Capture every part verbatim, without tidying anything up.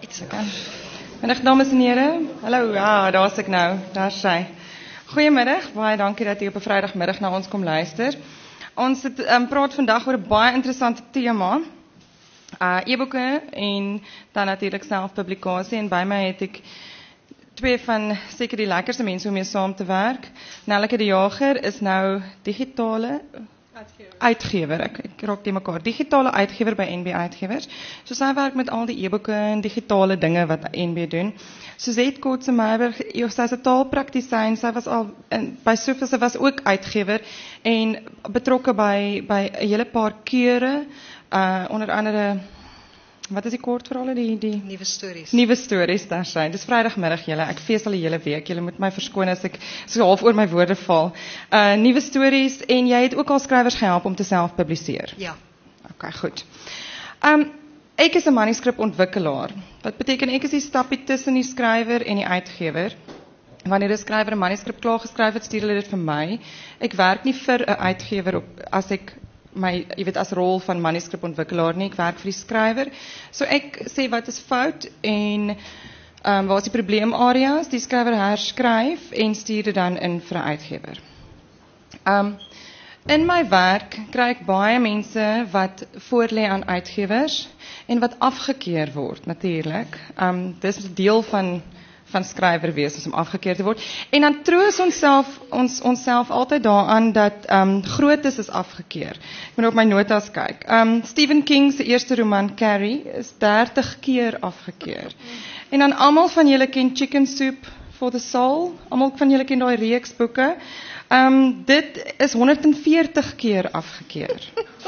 iets kan. Middag dames en heren. Hallo, ja, daar is ek nou. Daar is sy. Goeiemiddag, baie dankie dat jy op 'n Vrydagmiddag na ons kom luister. Ons het, um, praat vandag oor 'n baie interessante tema. Uh, e-boeke en dan natuurlik selfpublikasie, en by my het ek twee van seker die lekkerste mense om mee saam te werk. Nelleke de Jager is nou digitale uitgewer, uitgewer. Ek, ek raak die mekaar, digitale uitgewer by N B Uitgewers. So sy werk met al die e-boeke en digitale dinge wat N B doen. Suzette Kotze-Meiberg, sy is 'n taalpraktisyn, sy was al in, by soveel, sy was ook uitgewer en betrokke by by 'n hele paar keure, uh, onder andere, wat is die kortverhale, die die nuwe stories. Nuwe stories daar sy. Dis Vrydagmiddag julle. Ek fees al die hele week. Julle moet my verskoon as ek so half oor my woorde val. Uh nuwe stories, en jy het ook al skrywers gehelp om te self publiseer. Ja. OK, goed. Um ek is 'n manuskripontwikkelaar. Wat beteken ek is die stappie tussen die skrywer en die uitgewer. Wanneer 'n skrywer 'n manuskrip klaar geskryf het, stuur hulle dit vir my. Ek werk nie vir 'n uitgewer op as ek my, jy weet, as rol van manuskripontwikkelaar nie, ek werk vir die skrywer. So ek sê wat is fout en um, waar is die probleemareas, die skrywer herskryf en stuur dit dan in vir 'n uitgewer. Um, in my werk kry ek baie mense wat voorlê aan uitgewers en wat afgekeur word natuurlik. Um, dis 'n deel van van skrywer wees is om afgekeer te word. En dan troos ons self ons onsself altyd daaraan dat um, grootes is afgekeer. Ek moet op my notas kyk. Um, Stephen King se eerste roman Carrie is dertig keer afgekeer. En dan almal van julle ken Chicken Soup for the Soul. Almal van julle ken daai reeks boeke. Um, dit is honderd en veertig keer afgekeer.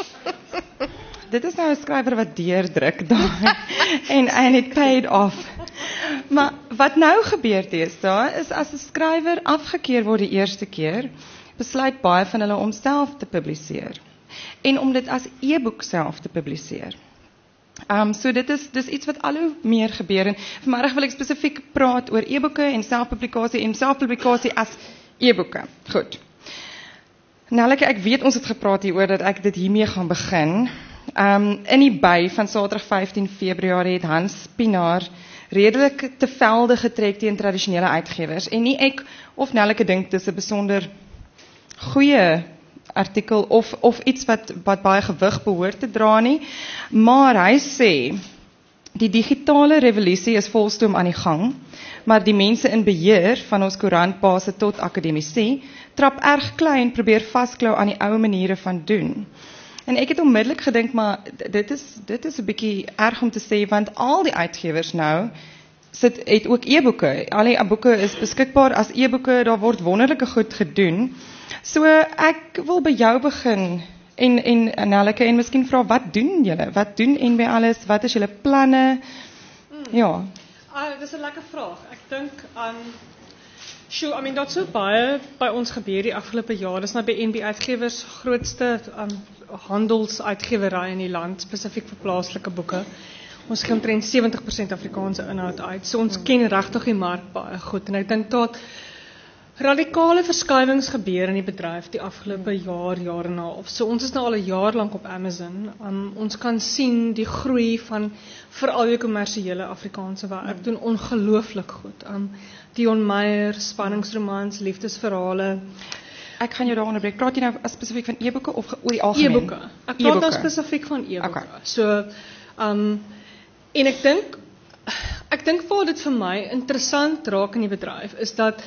Dit is nou 'n skrywer wat deurdruk daai en en it paid off. Maar wat nou gebeur deesdae is as 'n skrywer afgekeer word die eerste keer, besluit baie van hulle om self te publiseer en om dit as e-boek self te publiseer. Um, so dit is dis iets wat al hoe meer gebeur, en vanmiddag wil ek spesifiek praat oor e-boeke en selfpublikasie en selfpublikasie as e-boeke. Goed. Nelleke, ek weet ons het gepraat hieroor dat ek dit hiermee gaan begin. Um, in die by van Saterdag vyftien Februarie het Hans Pinaar redelik te velde getrek teen tradisionele uitgewers, en nie ek of Nelleke dink dis 'n besonder goeie artikel of of iets wat wat baie gewig behoort te dra nie, maar hy sê die digitale revolusie is volstoom aan die gang, maar die mense in beheer van ons koerantbase tot akademici trap erg klein, probeer vasklou aan die ou maniere van doen. En ek het onmiddellik gedink, maar dit is dit is 'n bietjie erg om te sê, want al die uitgewers nou sit het ook e-boeke. Al die boeke is beskikbaar as e-boeke, daar word wonderlike goed gedoen. So ek wil by jou begin en en Nelleke en miskien vra, wat doen julle? Wat doen N B alles? Wat is julle planne? Hmm. Ja. Uh, dis 'n lekker vraag. Ek dink aan um, Sjoe, I mean, dat so baie by ons gebeur die afgelope jaar. Dis nou by N B Uitgewers grootste um, handelsuitgewery in die land, spesifiek vir plaaslike boeke. Ons gee omtrent sewentig persent Afrikaanse inhoud uit. So ons ken regtig die mark baie goed, en ek dink dat radikale verskywings gebeur in die bedryf die afgelope jaar, jaar en 'n half. So ons is nou al 'n jaar lank op Amazon. Um, ons kan sien die groei van veral die kommersiële Afrikaanse werk doen ongelooflik goed. Um, Dion Meyer, spanningsromans, liefdesverhale. Ek gaan jou daar onderbreek. Praat jy nou spesifiek van e-boeke of oor die algemeen? E-boeke. Ek praat nou spesifiek van e-boeke. Okay. So, um, en ek dink, ek dink waar dit vir my interessant raak in die bedryf, is dat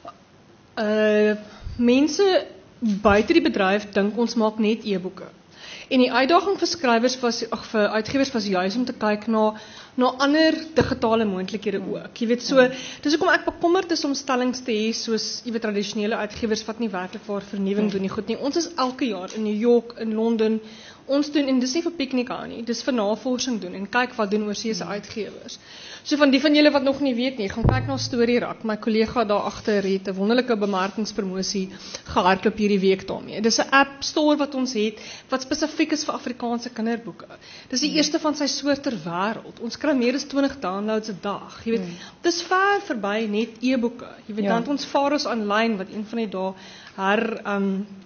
uh, mense buite die bedryf dink ons maak net e-boeke. En die uitdaging vir skrywers was, ag vir uitgewers was juis om te kyk na na ander digitale moontlikhede ook. Jy weet, so dis hoekom ek bekommerd is om stellings te hê soos jy weet tradisionele uitgewers wat nie werklik waar vernuwing doen nie. Goed nie. Ons is elke jaar in New York, in Londen. Ons doen, en dis nie vir piknik aan nie, dis vir navorsing doen en kyk wat doen oorseese uitgewers. So van die van julle wat nog nie weet nie, gaan kyk na Storyrak. My kollega daar agter het 'n wonderlike bemarkingspromosie gehardloop hierdie week daarmee. Dis 'n app store wat ons het wat spesifiek is vir Afrikaanse kinderboeke. Dis die eerste van sy soort ter wêreld. Ons kry meer as twintig downloads 'n dag. Jy weet, hmm. dis ver verby net e-boeke. Jy weet, ja. Dan het ons Faros Online wat een van die dae her um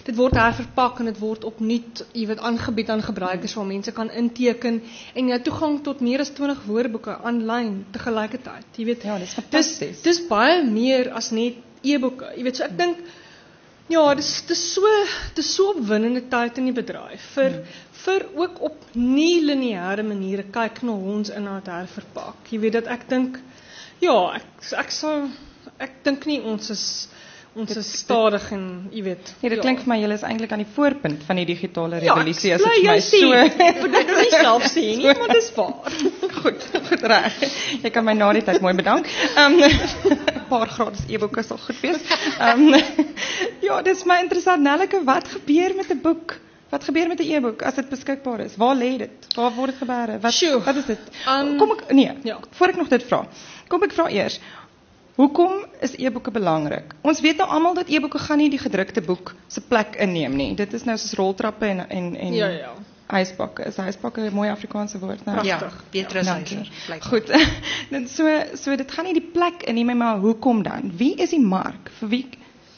dit word herverpak en dit word opnuut, jy weet, aangebied aan gebruikers waar mense kan inteken en jy toegang tot meer as twintig woordeboeke aanlyn tegelijkertijd. Jy weet, ja, dis fantasties. Dis, dis baie meer as net e-boeke. Jy weet, so ek dink ja, dis dis so dis so opwindende tyd in die bedryf vir hmm. vir ook op nie lineêre maniere kyk na ons inhoud herverpak. Jy weet dat ek dink ja, ek ek sou ek dink nie ons is ons dit, is stadig en jy weet. Nee, dit ja. klink vir my julle is eintlik aan die voorpunt van die digitale revolusie ja, as dit vir my so. Ek moet dit nie self sê nie, maar dis waar. Goed, goed reg. Jy kan my na die tyd mooi bedank. Um, 'n paar gratis e-boeke sal goed wees. Um, ja, dis my interessant. Nelleke, wat gebeur met 'n boek? Wat gebeur met 'n e-boek as dit beskikbaar is? Waar lê dit? Waar word dit gebeure? Wat Sjoe, wat is dit? Um, kom ek nee, ja. voor ek nog dit vra. Kom ek vra eers. Hoekom is e-boeke belangrik? Ons weet nou almal dat e-boeke gaan nie die gedrukte boek se plek inneem nie. Dit is nou soos roltrappe en en en ja ja. ysbakke. Is ysbakke 'n mooi Afrikaanse woord, nou? Ja, Petrus ja, Huiser. Goed. Dan so so dit gaan nie die plek inneem, maar hoekom dan? Wie is die mark? Vir wie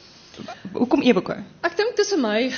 hoekom e-boeke? Ek dink dis vir my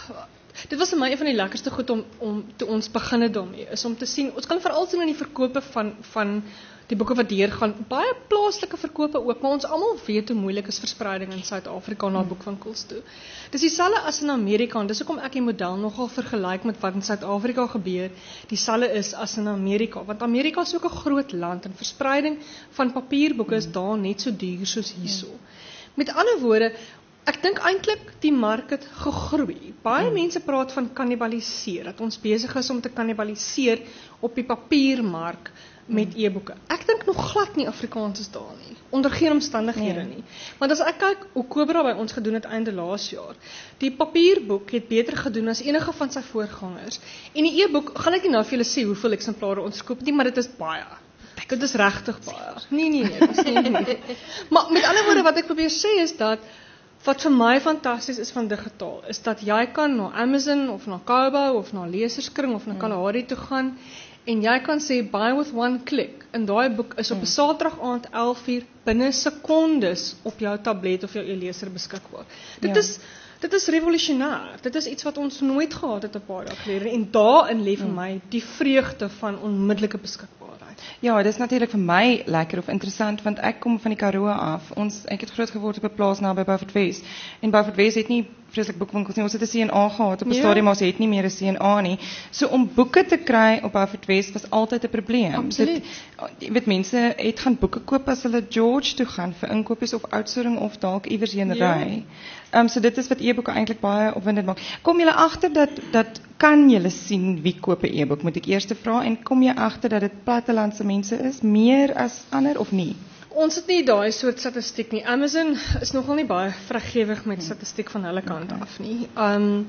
dit was vir my een van die lekkerste goed om om toe ons beginne daarmee is om te sien. Ons kan veral sien in die verkope van van die boeke wat deurgaan, baie plaaslike verkope ook, maar ons almal weet hoe moeilik is verspreiding in Suid-Afrika na boekwinkels toe. Dis dieselfde as in Amerika en dis hoekom ek die model nogal vergelyk met wat in Suid-Afrika gebeur. Dieselfde is as in Amerika, want Amerika is ook 'n groot land en verspreiding van papierboeke is daar net so duur soos hierso. Met ander woorde, ek dink eintlik die mark het gegroei. Baie mense praat van kannibaliseer, dat ons besig is om te kannibaliseer op die papiermark met e-boeke. Ek dink nog glad nie Afrikaans is daar nie, onder geen omstandighede nee. nie. Want as ek kyk hoe Cobra by ons gedoen het einde laas jaar, die papierboek het beter gedoen as enige van sy voorgangers. En die e-boek, gaan ek nie nou vir julle sê hoeveel eksemplare ons verkoop nie, maar dit is baie. Dit is regtig baie. Nee, nee, nee, dis nie, nie. Maar met ander woorde wat ek probeer sê is dat wat vir my fantasties is van digitaal, is dat jy kan na Amazon of na Kobo of na Leserskring of na Kalahari toe gaan en jy kan sê buy with one click en daai boek is op 'n Saterdag aand elf uur binne sekondes op jou tablet of jou e-leser beskikbaar. Dit ja. is dit is revolusionêr. Dit is iets wat ons nooit gehad het 'n paar jaar gelede en daarin lê vir my die vreugde van onmiddellike beskikbaarheid. Ja, dit is natuurlik vir my lekker of interessant want ek kom van die Karoo af. Ons ek het groot geword op 'n plaas naby Beaufort Wes en Beaufort Wes het nie vreeslik boekwinkels nie. Ons het 'n C en A gehad op 'n ja. stadium, maar ons het nie meer 'n C en A nie. So om boeke te kry op Beaufort Wes was altyd 'n probleem. Absoluut. Jy weet mense het gaan boeke koop as hulle George toe gaan vir inkopies of Oudtshoorn of dalk iewers heen ry. Ja. Um, so dit is wat e-boeke eintlik baie opwindend maak. Kom julle agter dat dat kan julle sien wie koop 'n e-boek? Moet ek eers vra en kom jy agter dat dit plattelandse mense is meer as ander of nie? Ons het nie daai soort statistiek nie. Amazon is nogal nie baie vrygewig met statistiek van hulle kant okay. af nie. Um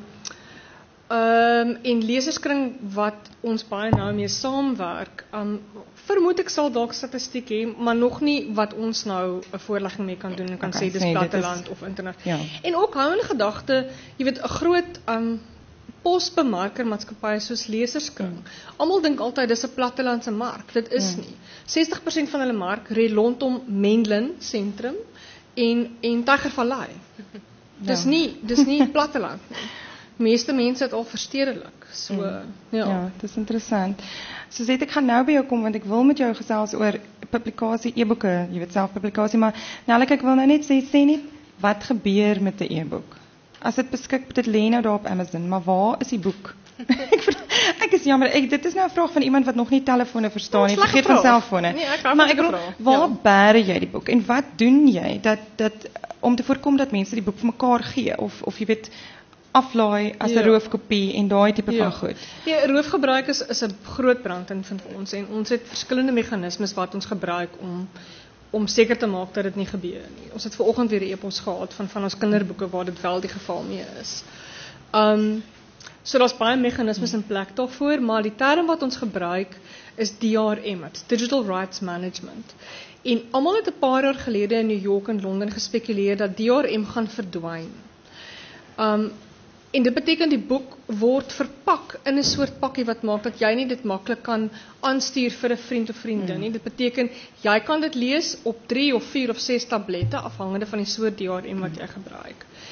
um en Leserskring wat ons baie nou mee saamwerk, um vermoed ek sal dalk statistiek hê, maar nog nie wat ons nou 'n voorlegging mee kan doen en kan okay, sê dis nee, platteland is, of internet. Ja. En ook hou in gedagte, jy weet 'n groot um posbemarkermaatskappye soos Leserskring. Hmm. Almal dink altyd dis 'n plattelandse mark. Dit is hmm. nie. sestig persent van hulle mark rê rondom Menlyn sentrum en en Tygervallei. Ja. Dis nie dis nie platteland nie. Meeste mense het al verstedelik. So hmm. ja. Ja, dis interessant. So sê ek gaan nou by jou kom want ek wil met jou gesels oor publikasie e-boeke, jy weet self publikasie, maar nou ek wil nou net sê sê net wat gebeur met 'n e-boek? As dit beskik, dit lê nou daar op Amazon, maar waar is die boek? ek, ek is jammer, ek, dit is nou 'n vraag van iemand wat nog nie telefone verstaan nie, vergeet van selfone. Nee, ek maar ek bedoel, waar ja. bære jy die boek en wat doen jy dat dat om te voorkom dat mense die boek vir mekaar gee of of jy weet aflaai as 'n ja. roofkopie en daai tipe ja. van goed. Ja, roofgebruik is is 'n groot brandpunt vir ons en ons het verskillende meganismes wat ons gebruik om om seker te maak dat dit nie gebeur nie. Ons het vanoggend weer 'n e-pos gehad van van ons kinderboeke waar dit wel die geval mee is. Um so daar's baie meganismes in plek daarvoor, maar die term wat ons gebruik is D R M, Digital Rights Management. En almal het 'n paar jaar gelede in New York en Londen gespekuleer dat D R M gaan verdwyn. Um En dit beteken die boek word verpak in 'n soort pakkie wat maak dat jy nie dit maklik kan aanstuur vir 'n vriend of vriendin nie. Dit beteken jy kan dit lees op drie of vier of ses tablette afhangende van die soort D R M wat jy gebruik.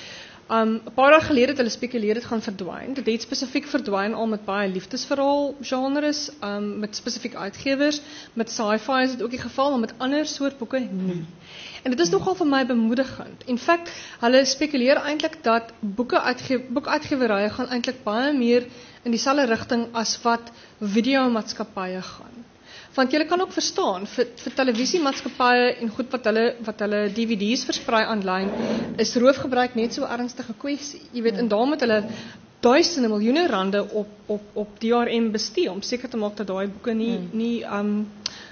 Um, 'n paar jaar gelede het hulle spekuleer dit gaan verdwyn. Dit het spesifiek verdwyn al met baie liefdesverhaal genres, um, met spesifiek uitgewers, met sci-fi is dit ook die geval, maar met ander soort boeke nie. En dit is nogal vir my bemoedigend. In feite, hulle spekuleer eintlik dat boeke uitge boekuitgewerye gaan eintlik baie meer in dieselfde rigting as wat videomaatskappye gaan. Want jy kan ook verstaan, vir, vir televisiemaatskappye en goed wat hulle, wat hulle D V D's versprei aanlyn, is roofgebruik net so 'n ernstige kwessie. Jy weet, en daarom het hulle duisende miljoene rande op, op, op D R M bestee, om seker te maak dat daai boeke nie, mm. nie um,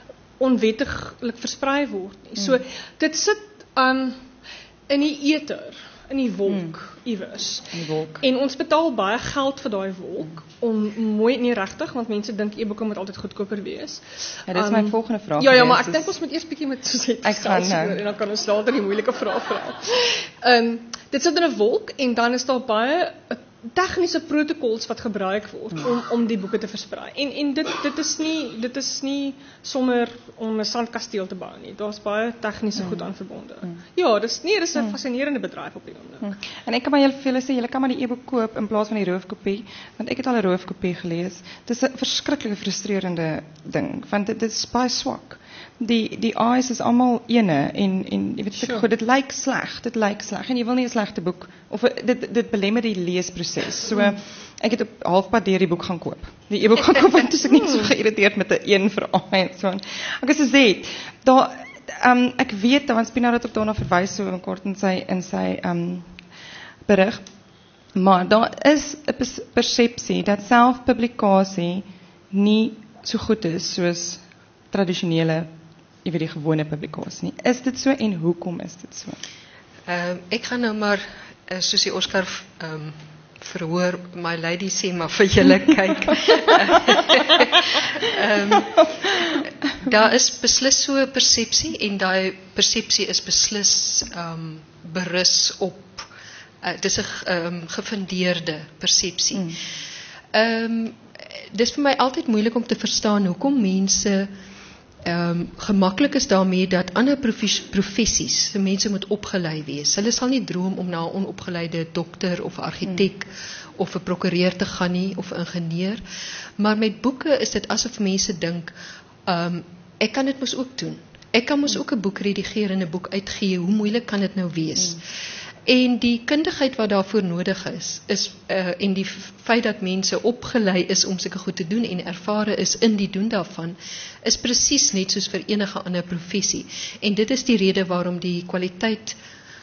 onwettiglik versprei word nie. So, dit sit um, in die eter, in die wolk, hmm. iewers. In die wolk. En ons betaal baie geld vir daai wolk, om mooi nie regtig, want mense dink e-boeke moet altyd goedkoper wees. Ja, dit is um, my volgende vraag. Ja, ja, maar ek dink ons moet eers bietjie met Suzette gesels oor, en dan kan ons later die moeilike vrae vra. Um, dit sit in 'n wolk, en dan is daar baie tegniese protokols wat gebruik word om om die boeke te versprei. En en dit dit is nie dit is nie sommer om 'n sandkasteel te bou nie. Daar's baie tegniese goed aan verbonde. Ja, dis nee, dis 'n fascinerende bedryf op die oomblik. En ek kan maar julle vir julle sê, julle kan maar die e-boek koop in plaas van die roofkopie, want ek het al 'n roofkopie gelees. Dit is 'n verskriklike frustrerende ding, want dit is baie swak. Die die eyes is almal ene en en jy weet sure. Goed, dit lyk sleg, dit lyk sleg en jy wil nie 'n slegte boek of dit dit belemmer die leesproses. So mm. ek het op halfpad deur die boek gaan koop. Die e-boek gaan koop want ek nie so geïrriteerd met 'n een verhaal en so aan. Ek is gesê, daar um, ek weet want Spina het ook daarna verwys so kort in sy in sy um, berig. Maar daar is 'n persepsie dat selfpublikasie nie so goed is soos tradisionele, jy weet die gewone publikasie nie. Is dit so en hoekom is dit so? Uh, ek gaan nou maar, uh, soos die Oscar um, verhoor, my lady sê maar vir julle kyk. um, daar is beslis so 'n persepsie en daai persepsie is beslis um, berus op, uh, dis 'n um, gefundeerde persepsie. Mm. Um, dis vir my altyd moeilik om te verstaan hoekom mense Um, gemaklik is daarmee dat ander professies, die mense moet opgelei wees. Hulle sal nie droom om na 'n onopgeleide dokter of argitek hmm. of 'n prokureur te gaan nie, of 'n ingenieur. Maar met boeke is dit asof mense dink, um, ek kan dit mos ook doen. Ek kan mos ook 'n boek redigeer en 'n boek uitgee, hoe moeilik kan dit nou wees? Hmm. En die kundigheid wat daarvoor nodig is, is uh, en die feit dat mense opgelei is om sulke goed te doen en ervare is in die doen daarvan, is presies net soos vir enige ander professie. En dit is die rede waarom die kwaliteit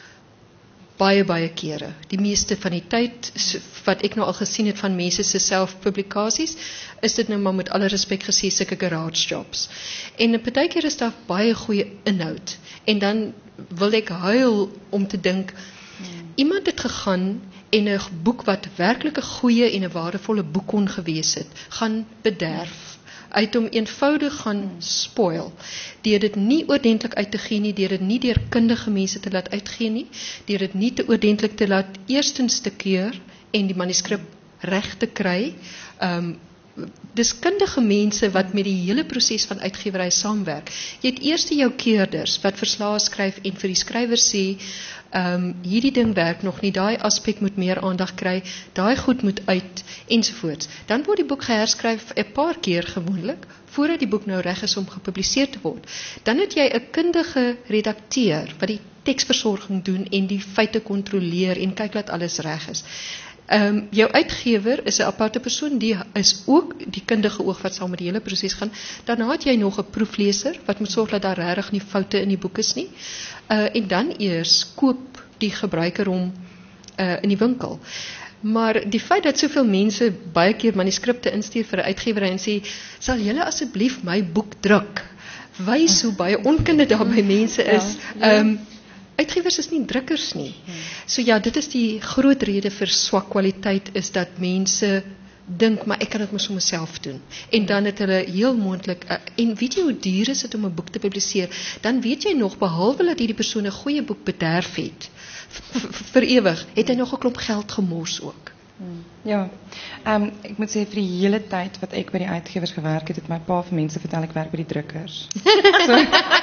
baie, baie kere, die meeste van die tyd, wat ek nou al gesien het van mense se selfpublikasies, is dit nou maar met alle respek gesê, sulke garage jobs. En partykeer is daar baie goeie inhoud. En dan wil ek huil om te dink, iemand het gegaan en 'n boek wat werklik 'n goeie en 'n waardevolle boek kon gewees het, gaan bederf. Uit hom eenvoudig gaan spoil. Deur dit nie oordentlik uit te gee nie, deur dit nie deur kundige mense te laat uitgee nie, deur dit nie te oordentlik te laat eerstens te keur en die manuskrip reg te kry. Um, dis kundige mense wat met die hele proses van uitgewery saamwerk. Jy het eers jou keurders wat verslae skryf en vir die skrywer sê, um, hierdie ding werk nog nie, daai aspek moet meer aandag kry, daai goed moet uit, ensovoorts. Dan word die boek geherskryf 'n paar keer gewoonlik, voordat die boek nou reg is om gepubliseer te word. Dan het jy 'n kundige redakteur wat die teksversorging doen en die feite kontroleer en kyk dat alles reg is. Um, jou uitgewer is 'n aparte persoon, die is ook die kundige oog wat saam met die hele proses gaan. Daarna het jy nog 'n proefleser wat moet sorg dat daar regtig nie foute in die boek is nie. Uh, en dan eers koop die gebruiker hom uh, in die winkel. Maar die feit dat soveel mense baie keer manuskripte instuur vir 'n uitgewer en sê, sal julle asseblief my boek druk, wys hoe baie onkunde daar by mense is. Ja, ja. Um, Uitgewers is nie drukkers nie. So ja, dit is die groot rede vir swak kwaliteit, is dat mense dink, maar ek kan dit mos vir myself doen. En dan het hulle heel moontlik, uh, en weet jy hoe duur is dit om 'n boek te publiseer? Dan weet jy nog, behalwe dat hierdie persoon 'n goeie boek bederf het, vir ewig, het hy nog 'n klomp geld gemors ook. Hmm. Ja, um, ek moet sê vir die hele tyd wat ek by die uitgewers gewerk het, het my pa vir mense vertel ek werk by die drukkers. so,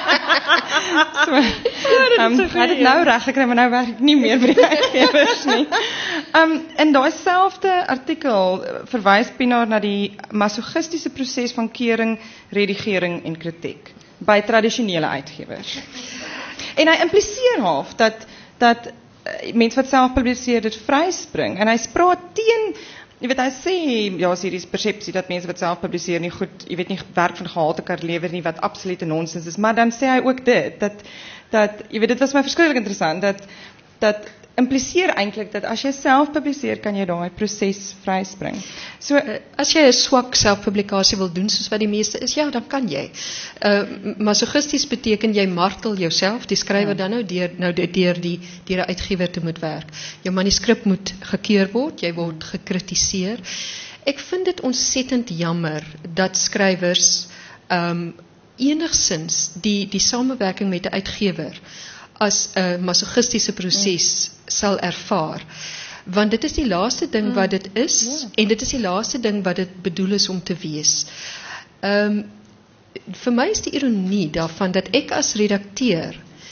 so, um, ek het nou reg gekry, maar nou werk ek nie meer by die uitgewers nie. Um, in daai selfde artikel verwys Pienaar na die masochistiese proses van keuring, redigering en kritiek by tradisionele uitgewers. En hy impliseer half dat dat mense wat self publiseer dit vryspring en hy praat teen, jy weet hy sê ja, hierdie persepsie dat mense wat self publiseer nie goed, jy weet nie werk van gehalte kan lewer nie wat absolute nonsens is, maar dan sê hy ook dit dat dat jy weet dit was my verskriklik interessant dat dat impliseer eintlik dat as jy self publiseer kan jy daai proses vryspring. So uh, as jy 'n swak selfpublikasie wil doen soos wat die meeste is, ja, dan kan jy. Uh, masochisties beteken jy martel jouself, die skrywer ja. dan nou deur nou deur die deur 'n uitgewer te moet werk. Jou manuskrip moet gekeur word, jy word gekritiseer. Ek vind dit ontsettend jammer dat skrywers um enigsins die die samewerking met 'n uitgewer as 'n masochistiese proses mm. sal ervaar. Want dit is die laaste ding mm. wat dit is, yeah. en dit is die laaste ding wat dit bedoel is om te wees. Um, vir my is die ironie daarvan dat ek as redakteur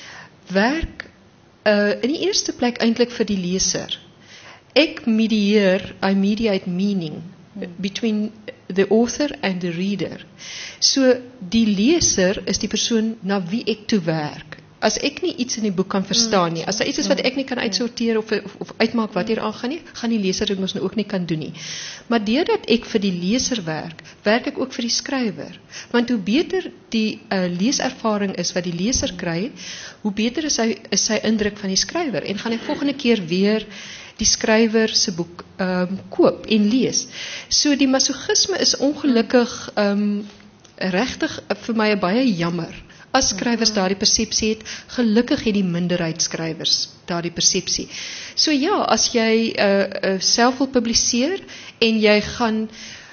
werk uh, in die eerste plek eintlik vir die leser. Ek medieer, I mediate meaning mm. between the author and the reader. So die leser is die persoon na wie ek toe werk. As ek nie iets in die boek kan verstaan nie, as daar iets is wat ek nie kan uitsorteer of, of, of uitmaak wat hier aangaan nie, gaan die leser dit mos nou ook nie kan doen nie. Maar deurdat ek vir die leser werk, werk ek ook vir die skrywer. Want hoe beter die uh, leeservaring is wat die leser kry, hoe beter is sy, is sy indruk van die skrywer. En gaan ek volgende keer weer die skrywer se boek um, koop en lees. So die masochisme is ongelukkig um, regtig vir my baie jammer. As skrywers daardie persepsie het, gelukkig het die minderheid skrywers daardie persepsie. So ja, as jy uh, uh, self wil publiseer en jy gaan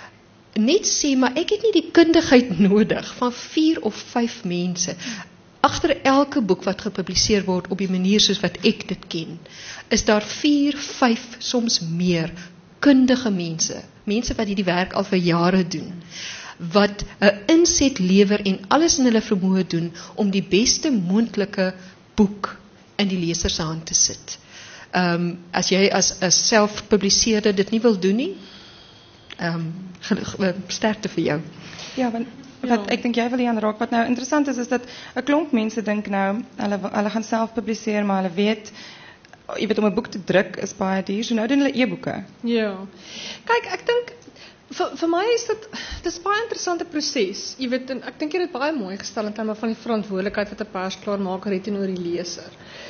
net sê, maar ek het nie die kundigheid nodig van vier of vyf mense. Agter elke boek wat gepubliseer word op die manier soos wat ek dit ken, is daar vier, vyf, soms meer kundige mense, mense wat hierdie werk al vir jare doen, wat 'n inset lewer en alles in hulle vermoë doen om die beste moontlike boek in die leser se hand te sit. Ehm um, as jy as 'n selfpubliseerder dit nie wil doen nie, ehm um, sterkte vir jou. Ja, want wat ek dink jy wil hier aanraak wat nou interessant is is dat 'n klomp mense dink nou hulle hulle gaan self publiseer, maar hulle weet jy weet om 'n boek te druk is baie duur, so nou doen hulle e-boeke. Ja. Kyk, ek dink Vir, vir my is dit, dit is baie interessante proses. Jy weet, en ek dink jy het dit baie mooi gestel in terme van die verantwoordelikheid wat 'n persklaarmaker het teenoor die leser.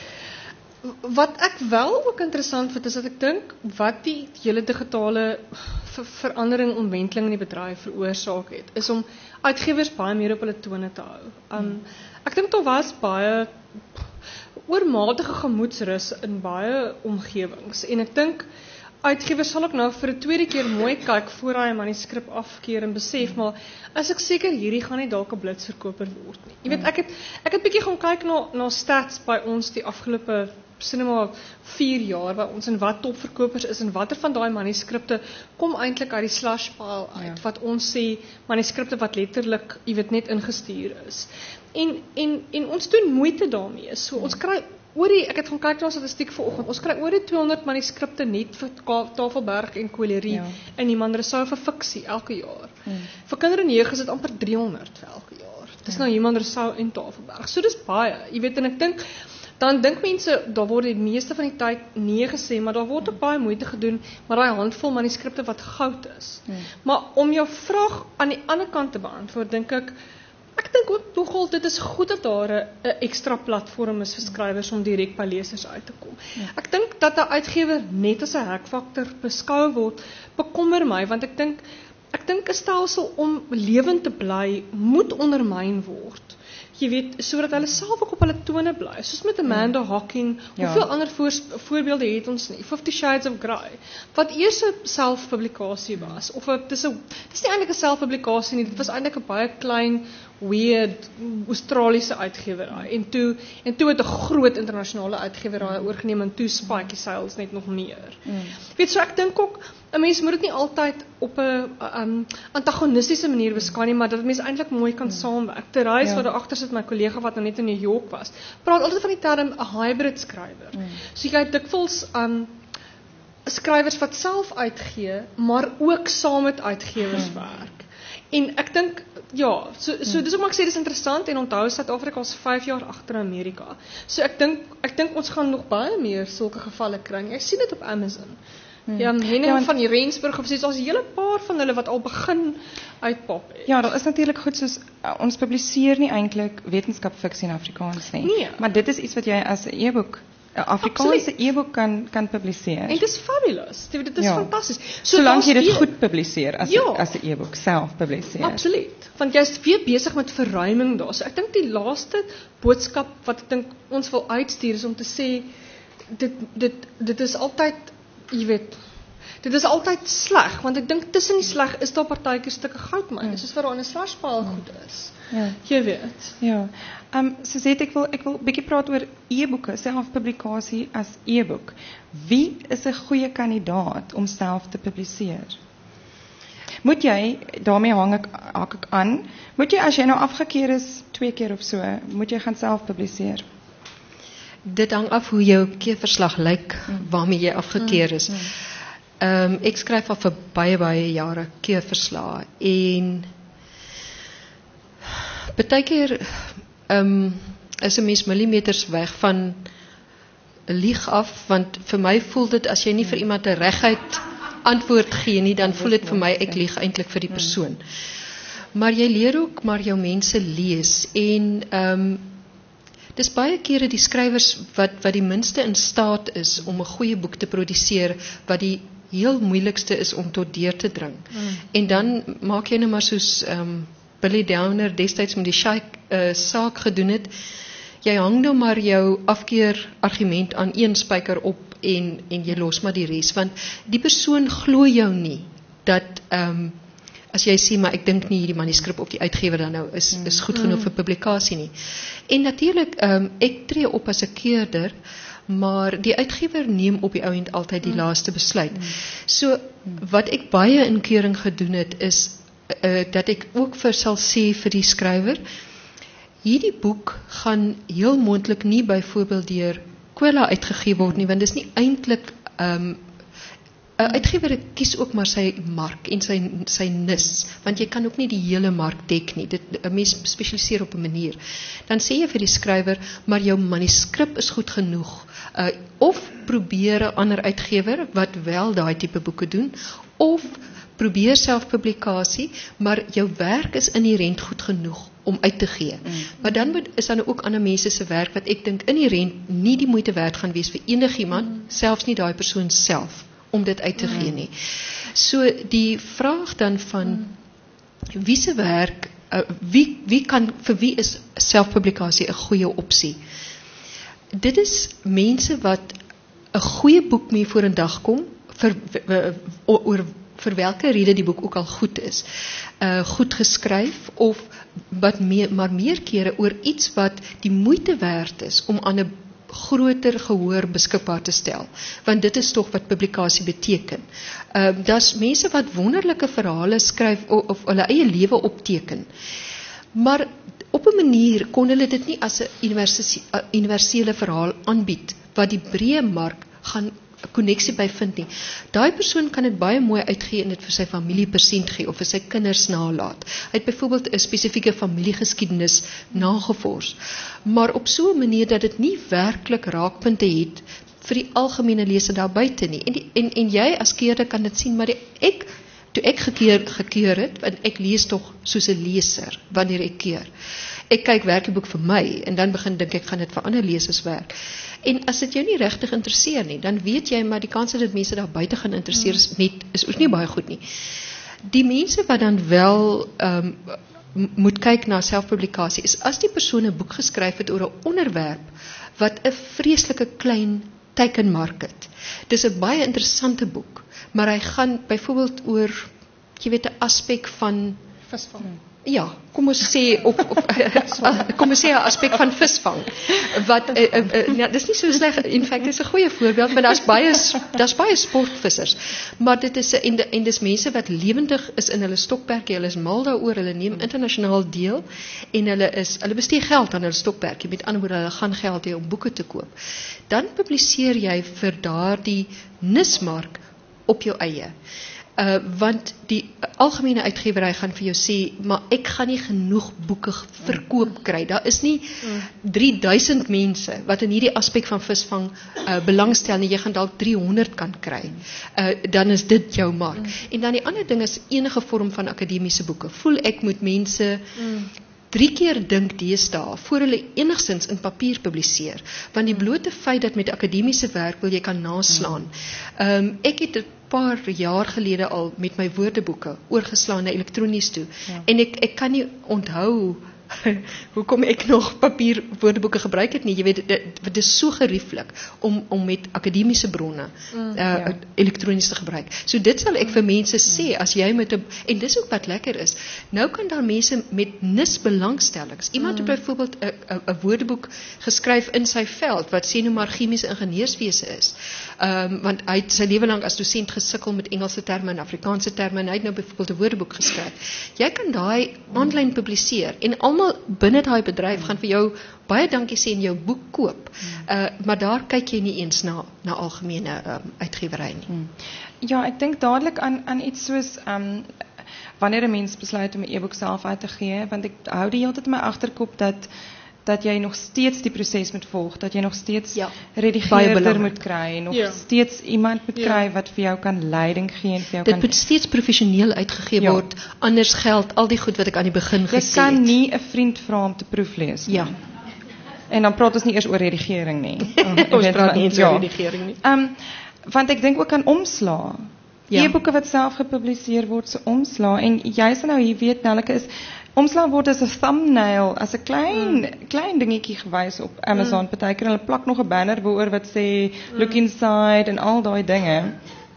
Wat ek wel ook interessant vind is dat ek dink wat die hele digitale ver, verandering omwenteling in die bedryf veroorsaak het, is om uitgewers baie meer op hulle tone te hou. Um, ek dink daar was baie oormatige gemoedsrus in baie omgewings en ek dink uitgewers sal ook nou vir 'n tweede keer mooi kyk voor hy 'n manuskrip afkeer en besef maar as ek seker hierdie gaan nie dalk 'n blitsverkoper word nie. Jy weet ek het ek het bietjie gaan kyk na na stats by ons die afgelope sinema vier jaar by ons en wat topverkopers is en watter van daai manuskripte kom eintlik uit die slush pile uit ja. wat ons sê manuskripte wat letterlik jy weet net ingestuur is. En en en ons doen moeite daarmee. So ons kry oor die, ek het gaan kyk na statistiek vanoggend, ons kry oor die tweehonderd manuskripte net vir Tafelberg en Colerie ja. in die Manresou vir fiksie elke jaar. Hmm. Vir kinder en jeug is dit amper driehonderd vir elke jaar. Dis ja. nou Manresou en Tafelberg. So dis baie. Jy weet en ek dink dan dink mense daar word die meeste van die tyd nee gesê, maar daar word ook baie moeite gedoen, maar daai handvol manuskripte wat goud is. Hmm. Maar om jou vraag aan die ander kant te beantwoord, dink ek Ek dink ook nogal dit is goed dat daar 'n ekstra platform is vir skrywers om direk by lesers uit te kom. Ja. Ek dink dat 'n uitgewer net as 'n hekfaktor beskou word, bekommer my want ek dink ek dink 'n stelsel om lewend te bly moet ondermyn word. Jy weet, sodat hulle self ook op hulle tone bly. Soos met Amanda ja. Hocking, hoeveel ja. ander voor, voorbeelde het ons nie? Fifty Shades of Grey, wat eers 'n selfpublikasie was of 'n dis 'n dis nie eintlik 'n selfpublikasie nie, dit was eintlik 'n baie klein weird Australiese uitgewerij. En toe en toe het 'n groot internasionale uitgewerij oorgeneem en toe spike die sales net nog meer. Mm. Weet so ek dink ook 'n mens moet dit nie altyd op 'n um, antagonistiese manier beskou nie, maar dat mens eintlik mooi kan mm. saamwerk. Therese ja. wat daar agter sit, my kollega wat nou net in New York was, praat altyd van die term 'n hybrid skrywer. Mm. So jy het dikwels um skrywers wat self uitgee, maar ook saam met uitgewers mm. werk. En ek dink ja, so so dis hoekom ek sê dis interessant en onthou Suid-Afrika is vyf jaar agter Amerika. So ek dink ek dink ons gaan nog baie meer sulke gevalle kry. Ek sien dit op Amazon. Hmm. Ja, Henning ja, van die Rensburg of soos 'n hele paar van hulle wat al begin uitpop het. Ja, daar is natuurlik goed soos uh, ons publiseer nie eintlik wetenskapfiksie in Afrikaans nie. Nee. Maar dit is iets wat jy as 'n e-boek 'n Afrikaanse e-boek kan kan publiseer. En dit is fabulous. Dit is ja. fantasties. So Solank jy dit weer, goed publiseer as ja. as 'n e-boek self publiseer. Absoluut. Want jy's weer besig met verruiming daar. So ek dink die laaste boodskap wat ek dink ons wil uitstuur is om te sê dit dit dit is altyd, jy weet, dit is altyd sleg, want ek dink tussen die sleg is daar partykeer stukke goudmyn, mm. soos wat daar in 'n slashpile mm. goed is. Ja. Jy weet. Ja. Ehm um, so sê ek wil ek wil 'n bietjie praat oor e-boeke, selfpublikasie as e-boek. Wie is 'n goeie kandidaat om self te publiseer? Moet jy, daarmee hang ek hak ek aan, moet jy as jy nou afgekeer is twee keer of so, moet jy gaan self publiseer? Dit hang af hoe jou keerverslag lyk, mm. waarmee jy afgekeer is. Mm. Um, ek skryf al vir baie baie jare keerverslae en baie keer um, is 'n mens millimeters weg van 'n lieg af, want vir my voel dit as jy nie vir iemand 'n reguit antwoord gee nie, dan voel dit vir my ek lieg eintlik vir die persoon. Maar jy leer ook maar jou mense lees en um, dis baie kere die skrywers wat wat die minste in staat is om 'n goeie boek te produseer wat die heel moeilikste is om tot deur te dring. Mm. En dan maak jy nou maar soos um, Billy Downer destyds met die Shaik uh, saak gedoen het. Jy hang nou maar jou afkeer argument aan een spyker op en en jy los maar die res, want die persoon glo jou nie dat um, as jy sê maar ek dink nie hierdie manuskrip of die uitgewer dan nou is is goed genoeg vir publikasie nie. En natuurlik um, ek tree op as 'n keerder, maar die uitgewer neem op die ou end altyd die mm. laaste besluit. Mm. So wat ek baie in keuring gedoen het is uh, dat ek ook vir sal sê vir die skrywer, hierdie boek gaan heel moontlik nie byvoorbeeld deur Kwela uitgegee word nie, want dis nie eintlik um, 'n uitgewer kies ook maar sy mark en sy sy nis, want jy kan ook nie die hele mark dek nie. Dit 'n mens spesialiseer op 'n manier. Dan sê jy vir die skrywer, maar jou manuskrip is goed genoeg. Uh, of probeer 'n ander uitgewer wat wel daai tipe boeke doen, of probeer selfpublikasie, maar jou werk is inherënt goed genoeg om uit te gee. Mm. Maar dan moet, is dan ook ander mense se werk wat ek dink inherënt nie die moeite werd gaan wees vir enigiemand, mm. selfs nie daai persoon self, om dit uit te gee nie. So die vraag dan van wie se werk, uh, wie wie kan vir wie is selfpublikasie 'n goeie opsie? Dit is mense wat 'n goeie boek mee voor in dag kom vir oor vir welke rede die boek ook al goed is. Uh goed geskryf of wat meer maar meer kere oor iets wat die moeite werd is om aan 'n groter gehoor beskikbaar te stel, want dit is tog wat publikasie beteken. Uh, daar's mense wat wonderlike verhale skryf of, of hulle eie lewe opteken, maar op 'n manier kon hulle dit nie as 'n universele verhaal aanbied, wat die breë mark gaan koneksie by vind nie. Daai persoon kan dit baie mooi uitgee en dit vir sy familie persent gee of vir sy kinders nalaat. Hy het byvoorbeeld 'n spesifieke familiegeskiedenis nagevors, maar op so 'n manier dat dit nie werklik raakpunte het vir die algemene leser daar buite nie. En, die, en en jy as keerder kan dit sien, maar die, ek toe ek gekeer gekeur het, want ek lees tog soos 'n leser wanneer ek keer. Ek kyk werk die boek vir my en dan begin dink ek gaan dit vir ander lesers werk. En as dit jou nie regtig interesseer nie, dan weet jy maar die kans dat dit mense daar buite gaan interesseer is net is ook nie baie goed nie. Die mense wat dan wel um, moet kyk na selfpublikasie is as die persoon 'n boek geskryf het oor 'n onderwerp wat 'n vreeslike klein teikenmark het. Dis 'n baie interessante boek, maar hy gaan byvoorbeeld oor, jy weet, 'n aspek van visvang. Ja, kom ons sê of, of kom ons sê 'n aspek van visvang wat uh, uh, uh, ja, dis nie so sleg, in feite is 'n goeie voorbeeld, maar daar's baie daar's baie sportvissers, maar dit is 'n en, en dis mense wat lewendig is in hulle stokperdjie, hulle is mal daaroor, hulle neem internasionaal deel en hulle is hulle bestee geld aan hulle stokperdjie, met ander woorde hulle gaan geld hê om boeke te koop. Dan publiseer jy vir daardie nismark op jou eie. Uh, want die algemene uitgewery gaan vir jou sê, maar ek gaan nie genoeg boeke verkoop kry. Daar is nie drie duisend mense wat in hierdie aspek van visvang uh, belangstel nie. Jy gaan dalk driehonderd kan kry. Uh, dan is dit jou mark. Mm. En dan die ander ding is enige vorm van akademiese boeke. Voel ek moet mense mm. drie keer dink deesdae voor hulle enigstens in papier publiseer, want die blote feit dat met akademiese werk wil jy kan naslaan. Um, ek het 'n paar jaar gelede al met my woordeboeke oorgeslaan na elektronies toe, ja. en ek ek kan nie onthou hoekom ek nog papier woordeboeke gebruik het nie. Jy weet, dit, dit is so gerieflik om om met akademiese bronne mm, uh, ja. elektronies te gebruik. So dit sal ek vir mense sê, as jy met 'n, en dis ook wat lekker is, nou kan daar mense met nis belangstellings. Iemand mm. het byvoorbeeld 'n 'n woordeboek geskryf in sy veld wat sê nou maar chemiese ingenieurswese is. Um, want hy het sy lewe lank as dosent gesukkel met Engelse terme en Afrikaanse terme, en hy het nou byvoorbeeld 'n woordeboek geskryf. Jy kan daai aanlyn mm. publiseer en almal binne daai bedryf mm. gaan vir jou baie dankie sê en jou boek koop. Mm. Uh, maar daar kyk jy nie eens na na algemene um, uitgewery nie. Mm. Ja, ek dink dadelik aan aan iets soos um, wanneer 'n mens besluit om 'n e-boek self uit te gee, want ek hou die hele tyd in my agterkop dat dat jy nog steeds die proses moet volg, dat jy nog steeds ja, redigeerder moet kry, nog ja. steeds iemand moet ja. kry wat vir jou kan leiding gee en vir jou Dit kan... moet steeds professioneel uitgegee ja. word, anders geld al die goed wat ek aan die begin gesê het. Jy kan nie 'n vriend vra om te proeflees nie. Ja. En dan praat ons nie eers oor redigering nie. ons praat nie eens ja. oor redigering nie. Um, want ek dink ook aan omslaa. Ja. E-boeke wat self gepubliseer word, so omslaa, en jy sal nou hier weet, Nelleke, is omslag word as 'n thumbnail, as 'n klein mm. klein dingetjie gewys op Amazon. Mm. Partykeer hulle plak nog 'n banner boor wat sê mm. look inside en al daai dinge.